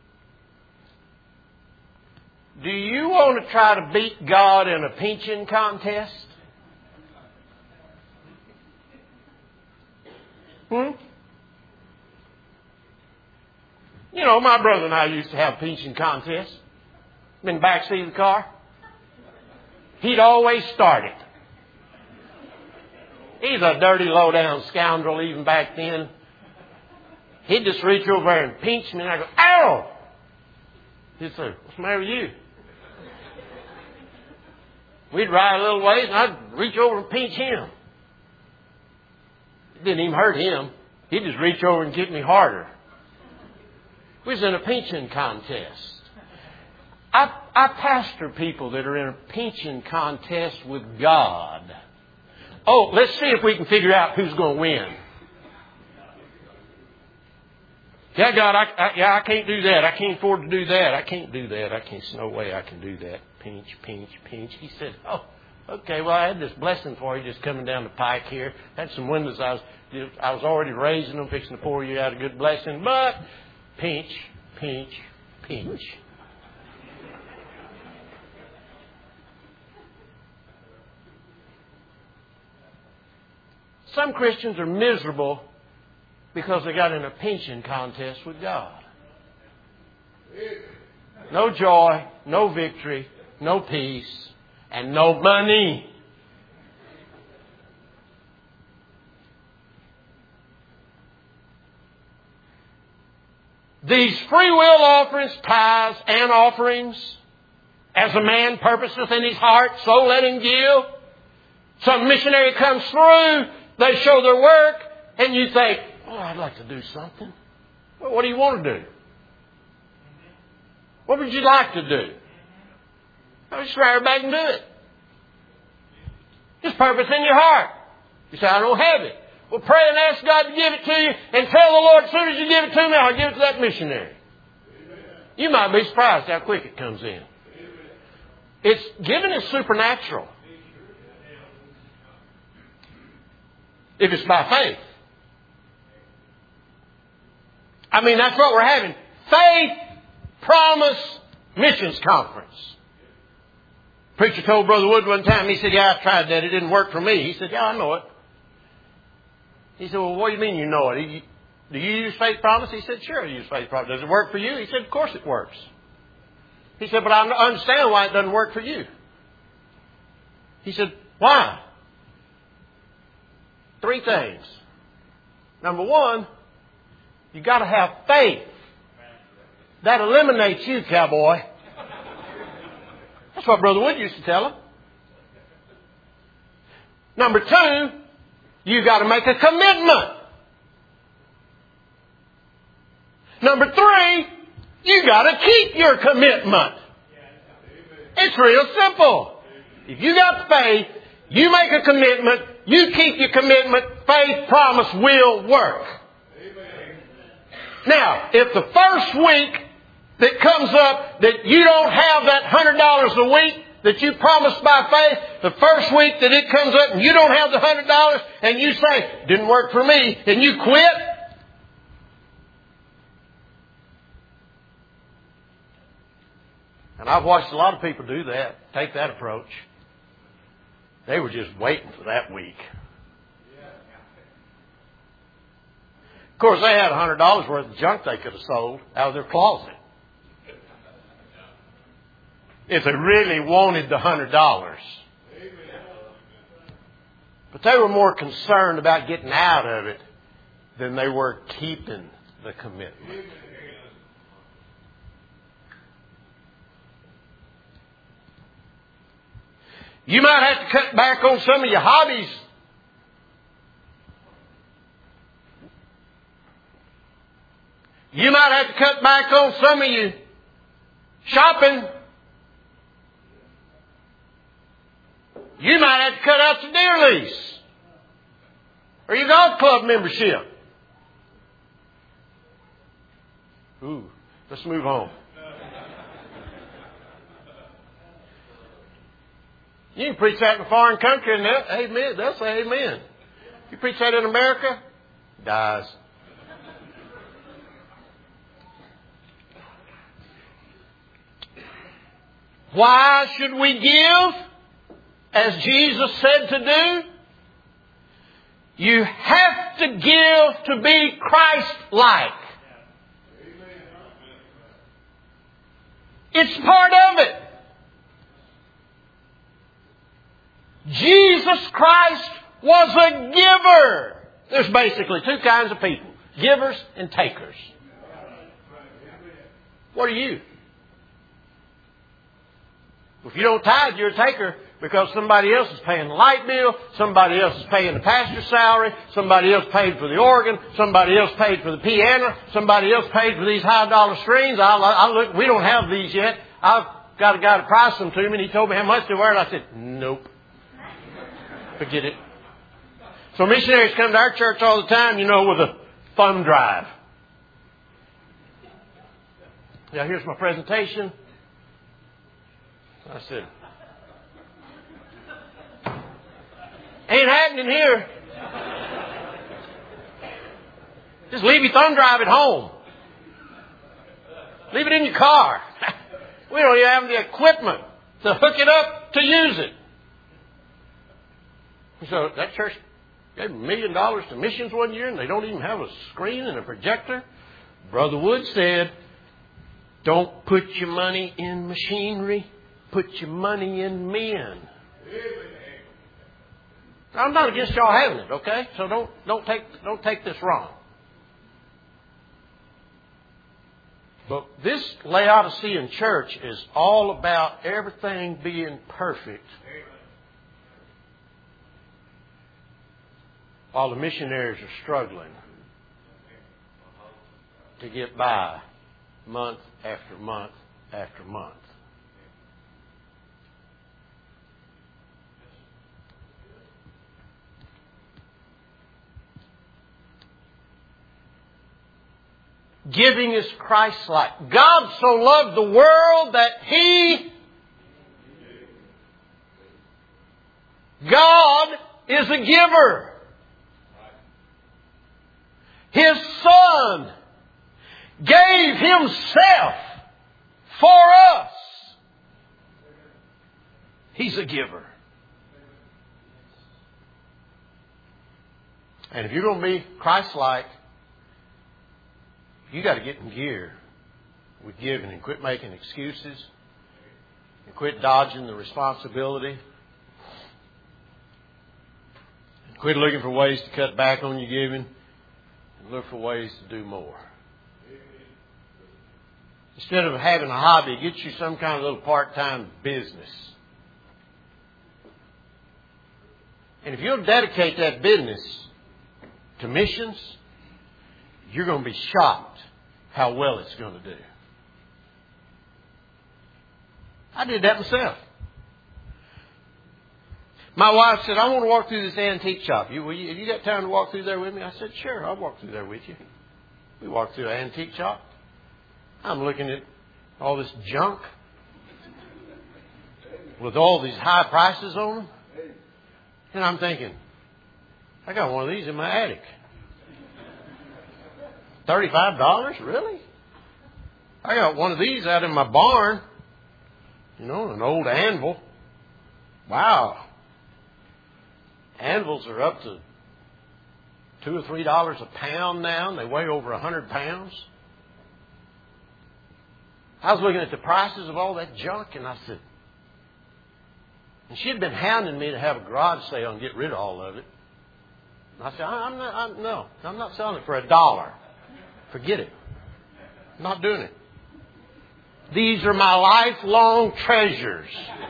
Do you want to try to beat God in a pinching contest? Hmm? You know, my brother and I used to have pinching contests in the back seat of the car. He'd always start it. He's a dirty, low-down scoundrel even back then. He'd just reach over there and pinch me, and I'd go, ow! He'd say, what's the matter with you? We'd ride a little ways, and I'd reach over and pinch him. It didn't even hurt him. He'd just reach over and get me harder. We was in a pinching contest. I, I pastor people that are in a pinching contest with God. Oh, let's see if we can figure out who's going to win. Yeah, God, I, I, yeah, I can't do that. I can't afford to do that. I can't do that. I can't. There's no way I can do that. Pinch, pinch, pinch. He said, oh, okay, well, I had this blessing for you just coming down the pike here. Had some windows. I was, I was already raising them, fixing to pour you out a good blessing. But pinch, pinch, pinch. Some Christians are miserable because they got in a pinching contest with God. No joy, no victory, no peace, and no money. These free will offerings, tithes, and offerings, as a man purposeth in his heart, so let him give. Some missionary comes through, they show their work, and you think, oh, I'd like to do something. Well, what do you want to do? What would you like to do? I'll just right back and do it. Just purpose in your heart. You say, I don't have it. Well, pray and ask God to give it to you, and tell the Lord, as soon as you give it to me, I'll give it to that missionary. You might be surprised how quick it comes in. It's giving is supernatural. If it's by faith. I mean, that's what we're having. Faith Promise Missions Conference. Preacher told Brother Wood one time, he said, yeah, I tried that. It didn't work for me. He said, yeah, I know it. He said, well, what do you mean you know it? Do you use Faith Promise? He said, sure, I use Faith Promise. Does it work for you? He said, of course it works. He said, but I understand why it doesn't work for you. He said, why? Three things. Number one, you got to have faith. That eliminates you, cowboy. That's what Brother Wood used to tell him. Number two, you got to make a commitment. Number three, you got to keep your commitment. It's real simple. If you got faith, you make a commitment, you keep your commitment, faith, promise will work. Now, if the first week that comes up that you don't have that one hundred dollars a week that you promised by faith, the first week that it comes up and you don't have the one hundred dollars and you say, didn't work for me, and you quit. And I've watched a lot of people do that, take that approach. They were just waiting for that week. Of course, they had one hundred dollars worth of junk they could have sold out of their closet. If they really wanted the one hundred dollars. But they were more concerned about getting out of it than they were keeping the commitment. You might have to cut back on some of your hobbies. You might have to cut back on some of your shopping. You might have to cut out your deer lease or your golf club membership. Ooh, let's move on. You can preach that in a foreign country and they'll, amen, they'll say amen. You preach that in America, dies. Why should we give? As Jesus said to do, you have to give to be Christ-like. It's part of it. Jesus Christ was a giver. There's basically two kinds of people, givers and takers. What are you? If you don't tithe, you're a taker. Because somebody else is paying the light bill, somebody else is paying the pastor's salary, somebody else paid for the organ, somebody else paid for the piano, somebody else paid for these high dollar strings. I, I look, we don't have these yet. I've got a guy to price them to me, and he told me how much they were, and I said, nope. Forget it. So missionaries come to our church all the time, you know, with a thumb drive. Now here's my presentation. I said, ain't happening here. Just leave your thumb drive at home. Leave it in your car. We don't even have the equipment to hook it up to use it. So that church gave a million dollars to missions one year and they don't even have a screen and a projector. Brother Wood said, don't put your money in machinery. Put your money in men. I'm not against y'all having it, okay? So don't don't take don't take this wrong. But this Laodicean church is all about everything being perfect, while the missionaries are struggling to get by month after month after month. Giving is Christ-like. God so loved the world that He, God is a giver. His Son gave Himself for us. He's a giver. And if you're going to be Christ-like, you got to get in gear with giving and quit making excuses and quit dodging the responsibility and quit looking for ways to cut back on your giving and look for ways to do more. Instead of having a hobby, get you some kind of little part-time business. And if you'll dedicate that business to missions, you're going to be shocked how well it's going to do. I did that myself. My wife said, I want to walk through this antique shop. You, will you, have you got time to walk through there with me? I said, sure, I'll walk through there with you. We walked through an antique shop. I'm looking at All this junk with all these high prices on them. And I'm thinking, I got one of these in my attic. thirty-five dollars? Really? I got one of these out in my barn. You know, an old anvil. Wow. Anvils are up to two or three dollars a pound now, and they weigh over a hundred pounds. I was looking at the prices of all that junk, and I said, and she had been hounding me to have a garage sale and get rid of all of it. And I said, I'm not, I'm, no, I'm not selling it for a dollar. Forget it. I'm not doing it. These are my lifelong treasures.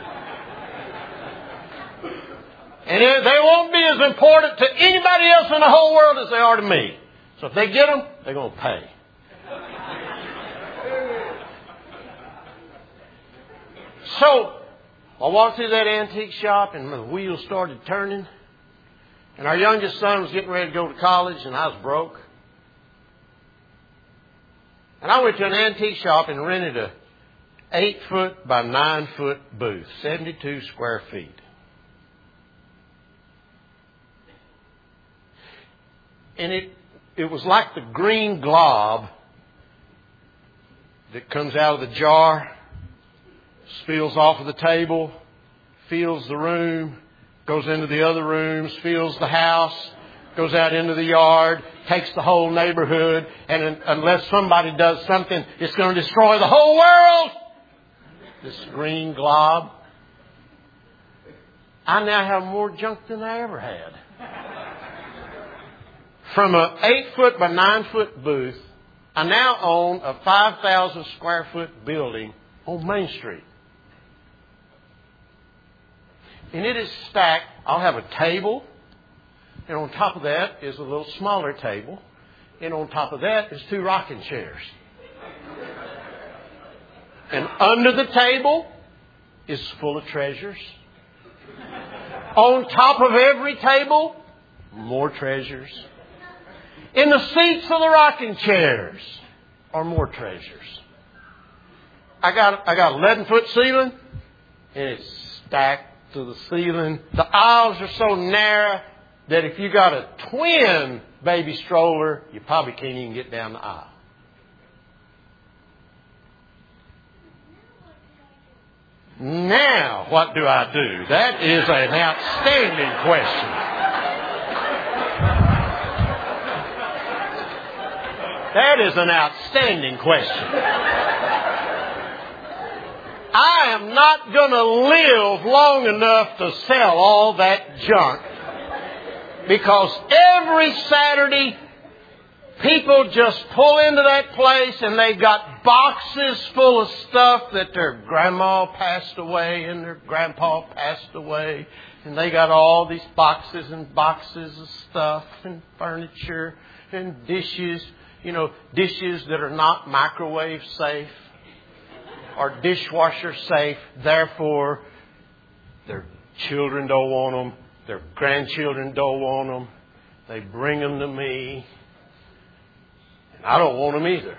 And they won't be as important to anybody else in the whole world as they are to me. So if they get them, they're going to pay. So I walked through that antique shop and the wheels started turning. And our youngest son was getting ready to go to college and I was broke. And I went to an antique shop and rented a eight foot by nine foot booth, seventy-two square feet. And it, it was like the green glob that comes out of the jar, spills off of the table, fills the room, goes into the other rooms, fills the house, goes out into the yard, takes the whole neighborhood, and unless somebody does something, it's going to destroy the whole world. This green glob. I now have more junk than I ever had. From an eight foot by nine foot booth, I now own a five thousand square foot building on Main Street. And it is stacked. I'll have a table. And on top of that is a little smaller table. And on top of that is two rocking chairs. And under the table is full of treasures. On top of every table, more treasures. In the seats of the rocking chairs are more treasures. I got I got eleven foot ceiling, and it's stacked to the ceiling. The aisles are so narrow that if you got a twin baby stroller, you probably can't even get down the aisle. Now, what do I do? That is an outstanding question. That is an outstanding question. I am not going to live long enough to sell all that junk. Because every Saturday, people just pull into that place and they got boxes full of stuff that their grandma passed away and their grandpa passed away. And they got all these boxes and boxes of stuff and furniture and dishes. You know, dishes that are not microwave safe or dishwasher safe. Therefore, their children don't want them. Their grandchildren don't want them. They bring them to me. And I don't want them either.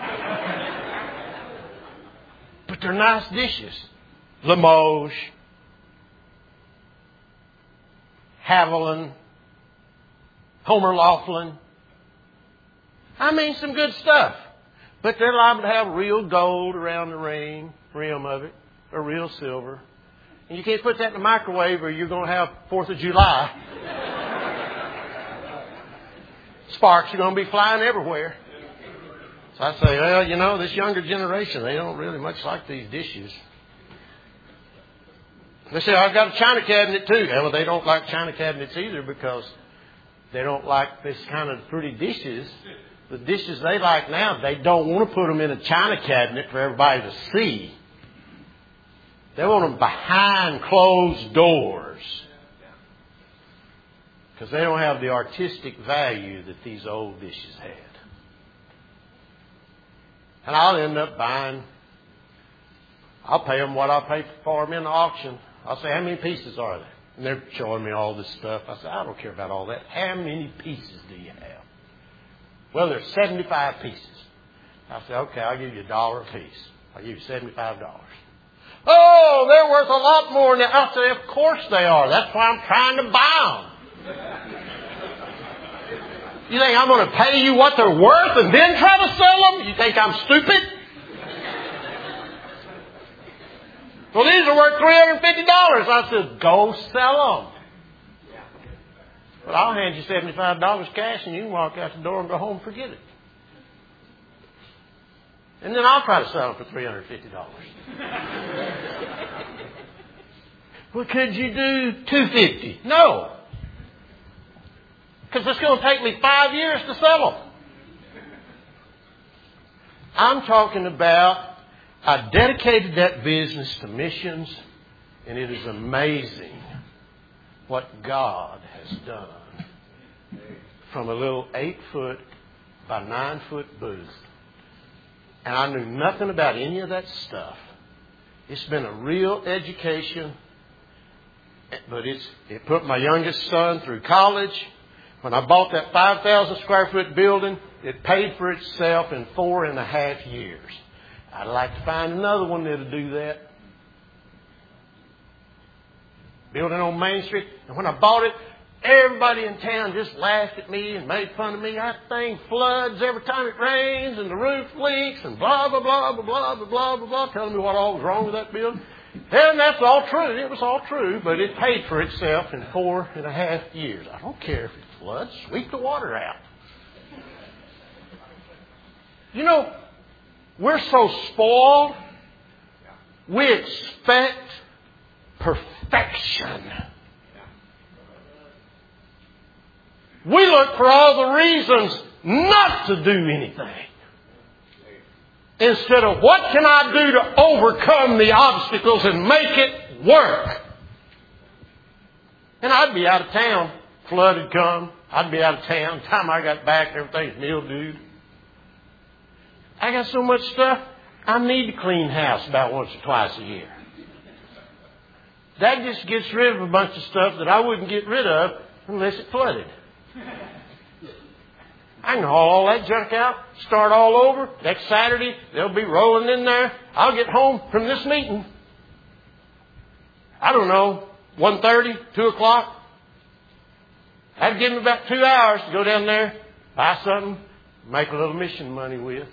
But they're nice dishes. Limoges, Haviland, Homer Laughlin. I mean, some good stuff. But they're liable to have real gold around the ring, rim of it, or real silver. And you can't put that in the microwave or you're going to have fourth of July. Sparks are going to be flying everywhere. So I say, well, you know, this younger generation, they don't really much like these dishes. They say, I've got a china cabinet too. Yeah, well, they don't like china cabinets either because they don't like this kind of pretty dishes. The dishes they like now, they don't want to put them in a china cabinet for everybody to see. They want them behind closed doors. Because they don't have the artistic value that these old dishes had. And I'll end up buying, I'll pay them what I'll pay for them in the auction. I'll say, how many pieces are there? And they're showing me all this stuff. I say, I don't care about all that. How many pieces do you have? Well, there's seventy-five pieces. I say, okay, I'll give you a dollar a piece. I'll give you seventy-five dollars. Oh, they're worth a lot more than that. I say, of course they are. That's why I'm trying to buy them. You think I'm going to pay you what they're worth and then try to sell them? You think I'm stupid? Well, these are worth three hundred fifty dollars. I said, go sell them. But I'll hand you seventy-five dollars cash and you can walk out the door and go home and forget it. And then I'll try to sell them for three hundred fifty dollars. Well, could you do two hundred fifty dollars? No. Because it's going to take me five years to sell them. I'm talking about, I dedicated that business to missions, and it is amazing what God has done. From a little eight foot by nine foot booth. And I knew nothing about any of that stuff. It's been a real education. But it's it put my youngest son through college. When I bought that five thousand square foot building, it paid for itself in four and a half years. I'd like to find another one that'll do that. Building on Main Street. And when I bought it, everybody in town just laughed at me and made fun of me. That thing floods every time it rains and the roof leaks and blah, blah, blah, blah, blah, blah, blah, blah, blah, telling me what all was wrong with that building. And that's all true. It was all true, but it paid for itself in four and a half years. I don't care if it floods. Sweep the water out. You know, we're so spoiled. We expect perfection. We look for all the reasons not to do anything. Instead of what can I do to overcome the obstacles and make it work? And I'd be out of town. Flood had come. I'd be out of town. Time I got back, everything's mildewed. I got so much stuff, I need to clean house about once or twice a year. That just gets rid of a bunch of stuff that I wouldn't get rid of unless it flooded. I can haul all that junk out, start all over. Next Saturday, they'll be rolling in there. I'll get home from this meeting. I don't know, one thirty, two o'clock. That'd give me about two hours to go down there, buy something, make a little mission money with.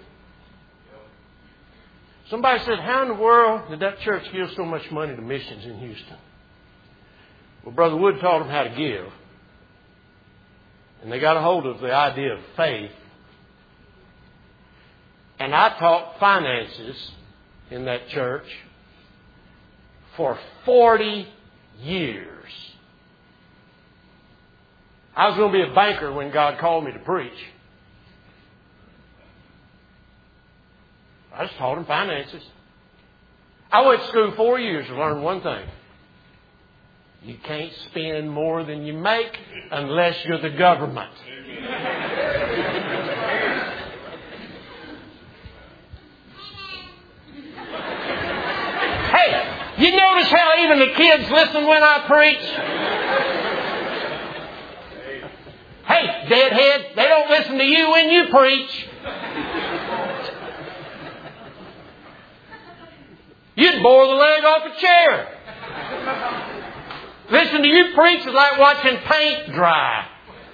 Somebody said, how in the world did that church give so much money to missions in Houston? Well, Brother Wood taught them how to give. And they got a hold of the idea of faith. And I taught finances in that church for forty years. I was going to be a banker when God called me to preach. I just taught them finances. I went to school four years to learn one thing. You can't spend more than you make unless you're the government. Hey, you notice how even the kids listen when I preach? Hey, deadhead, they don't listen to you when you preach. You'd bore the leg off a chair. Listen to you preach is like watching paint dry.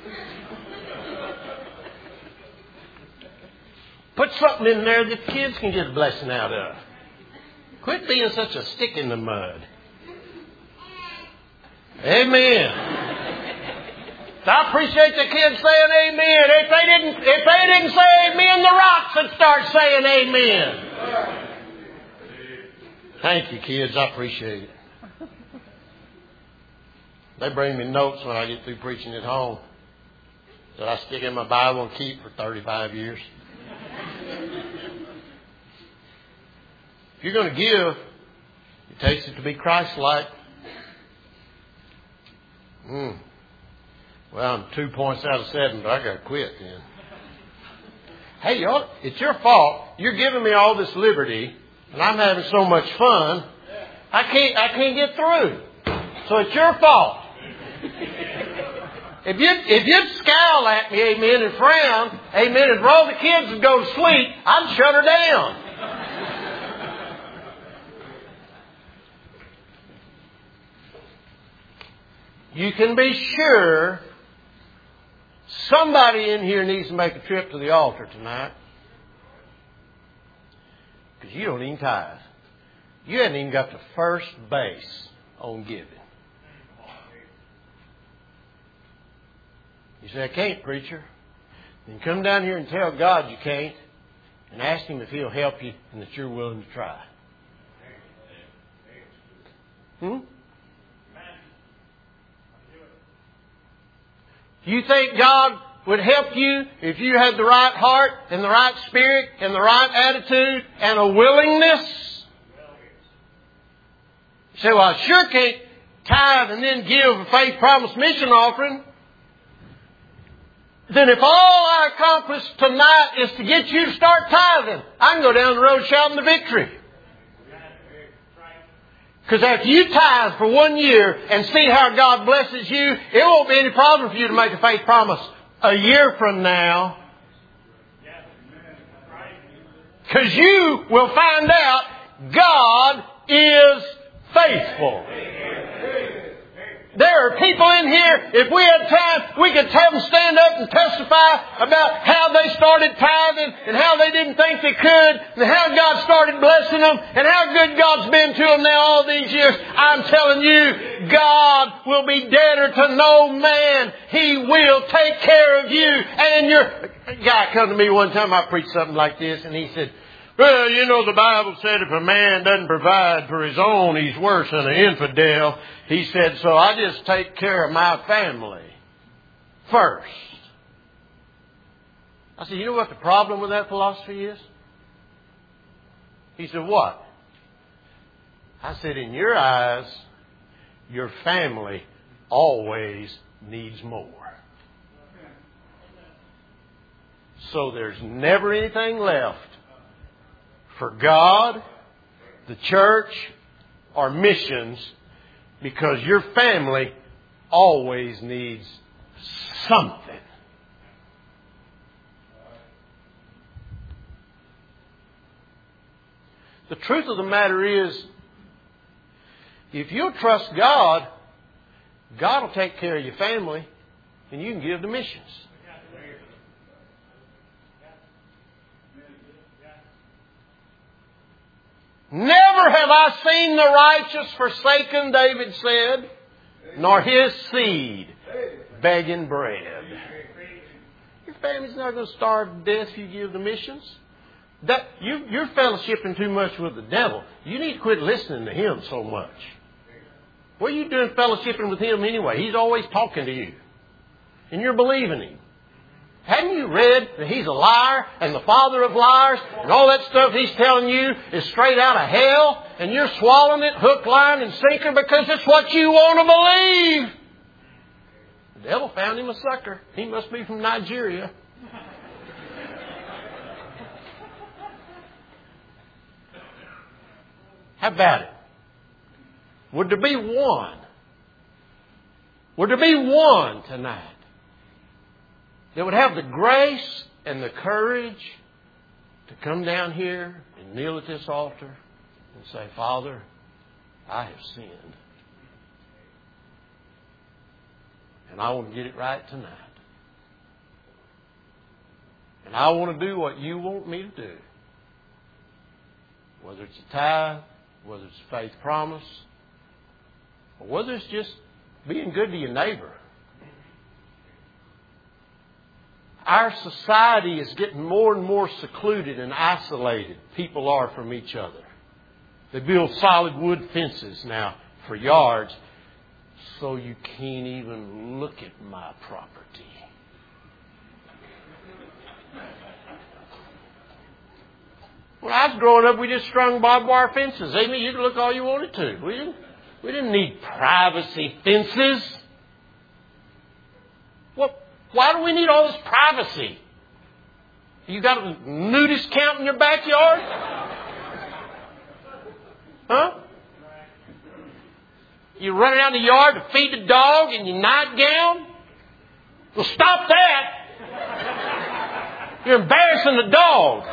Put something in there that kids can get a blessing out of. Quit being such a stick in the mud. Amen. I appreciate the kids saying amen. If they didn't, if they didn't say amen, the rocks would start saying amen. Thank you, kids. I appreciate it. They bring me notes when I get through preaching at home that I stick in my Bible and keep for thirty-five years. If you're going to give, it takes it to be Christ-like. Mm. Well, I'm two points out of seven, but I got to quit then. Hey, y'all, it's your fault. You're giving me all this liberty, and I'm having so much fun. I can't, I can't get through. So it's your fault. If you if you'd scowl at me, amen, and frown, amen, and roll the kids and go to sleep, I'd shut her down. you can be sure somebody in here needs to make a trip to the altar tonight. Because you don't even tithe. You haven't even got the first base on giving. You say, I can't, preacher. Then come down here and tell God you can't and ask Him if He'll help you and that you're willing to try. Hmm? Do you think God would help you if you had the right heart and the right spirit and the right attitude and a willingness? You say, well, I sure can't tithe and then give a faith promise mission offering. Then if all I accomplish tonight is to get you to start tithing, I can go down the road shouting the victory. Because after you tithe for one year and see how God blesses you, it won't be any problem for you to make a faith promise a year from now. Because you will find out God is faithful. There are people in here, if we had time, we could have them stand up and testify about how they started tithing and how they didn't think they could and how God started blessing them and how good God's been to them now all these years. I'm telling you, God will be debtor to no man. He will take care of you and your... A guy come to me one time, I preached something like this, and he said, well, you know, the Bible said if a man doesn't provide for his own, he's worse than an infidel. He said, so I just take care of my family first. I said, you know what the problem with that philosophy is? He said, what? I said, in your eyes, your family always needs more. So there's never anything left for God, the church, or missions, because your family always needs something. The truth of the matter is, if you'll trust God, God will take care of your family, and you can give to missions. Never have I seen the righteous forsaken, David said, nor his seed begging bread. Your family's not going to starve to death if you give the missions. That, you, you're fellowshipping too much with the devil. You need to quit listening to him so much. What are you doing fellowshipping with him anyway? He's always talking to you. And you're believing him. Hadn't you read that he's a liar and the father of liars and all that stuff he's telling you is straight out of hell and you're swallowing it hook, line and sinker because it's what you want to believe? The devil found him a sucker. He must be from Nigeria. How about it? Would there be one? Would there be one tonight that would have the grace and the courage to come down here and kneel at this altar and say, Father, I have sinned. And I want to get it right tonight. And I want to do what you want me to do. Whether it's a tithe, whether it's a faith promise, or whether it's just being good to your neighbor. Our society is getting more and more secluded and isolated. People are from each other. They build solid wood fences now for yards so you can't even look at my property. When I was growing up, we just strung barbed wire fences. Amy, you could look all you wanted to. We didn't, we didn't need privacy fences. What? Why do we need all this privacy? You got a nudist count in your backyard? Huh? You run around the yard to feed the dog in your nightgown? Well, stop that. You're embarrassing the dog.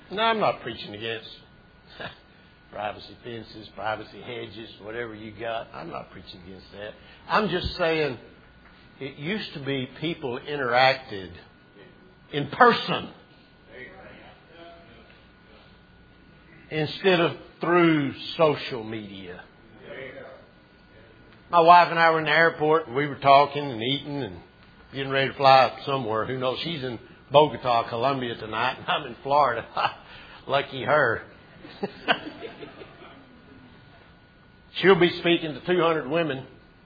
No, I'm not preaching against privacy fences, privacy hedges, whatever you got. I'm not preaching against that. I'm just saying it used to be people interacted in person instead of through social media. My wife and I were in the airport and we were talking and eating and getting ready to fly somewhere. Who knows? She's in Bogota, Colombia tonight, and I'm in Florida. Lucky her. She'll be speaking to two hundred women.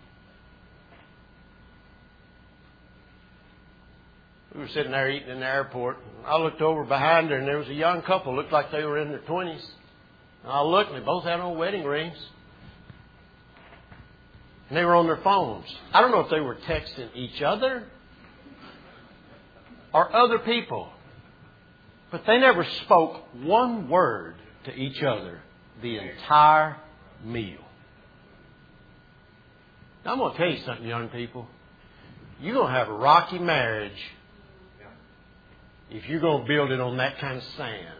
We were sitting there eating in the airport. I looked over behind her, and there was a young couple. Looked like they were in their twenties. And I looked, and they both had on wedding rings. And they were on their phones. I don't know if they were texting each other or other people. But they never spoke one word to each other the entire meal. Now, I'm going to tell you something, young people. You're going to have a rocky marriage if you're going to build it on that kind of sand.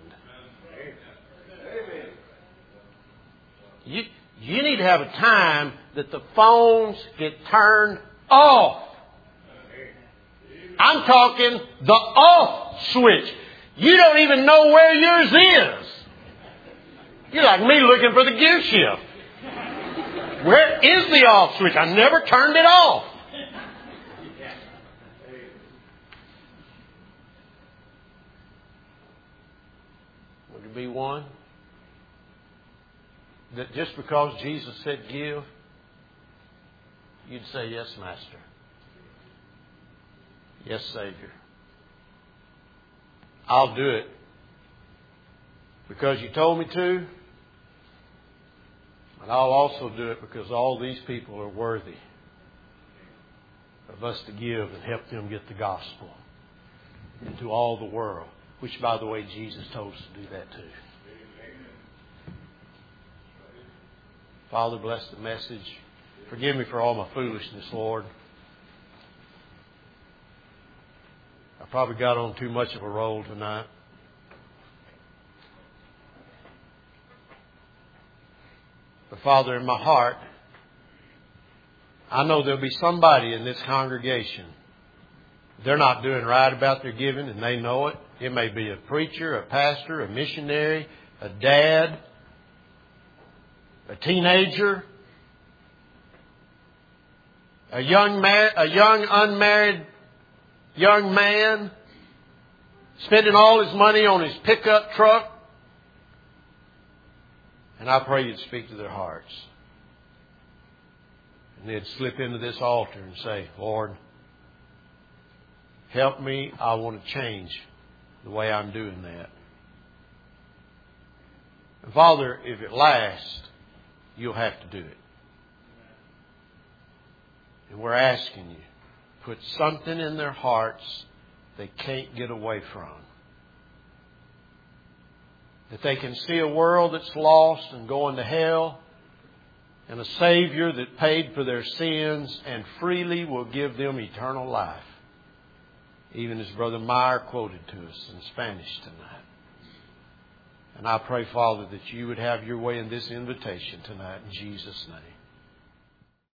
You, you need to have a time that the phones get turned off. I'm talking the off switch. You don't even know where yours is. You're like me looking for the gear shift. Where is the off switch? I never turned it off. Would it be one that just because Jesus said give, you'd say, yes, Master. Yes, Savior. I'll do it because you told me to. And I'll also do it because all these people are worthy of us to give and help them get the gospel into all the world. Which, by the way, Jesus told us to do that too. Father, bless the message. Forgive me for all my foolishness, Lord. I probably got on too much of a roll tonight. But Father, in my heart, I know there'll be somebody in this congregation. They're not doing right about their giving and they know it. It may be a preacher, a pastor, a missionary, a dad, a teenager, a young man, a young unmarried young man spending all his money on his pickup truck. And I pray you'd speak to their hearts. And they'd slip into this altar and say, Lord, help me. I want to change the way I'm doing that. And Father, if it lasts, you'll have to do it. And we're asking you, put something in their hearts they can't get away from. That they can see a world that's lost and going to hell, and a Savior that paid for their sins and freely will give them eternal life. Even as Brother Meyer quoted to us in Spanish tonight. And I pray, Father, that you would have your way in this invitation tonight in Jesus' name.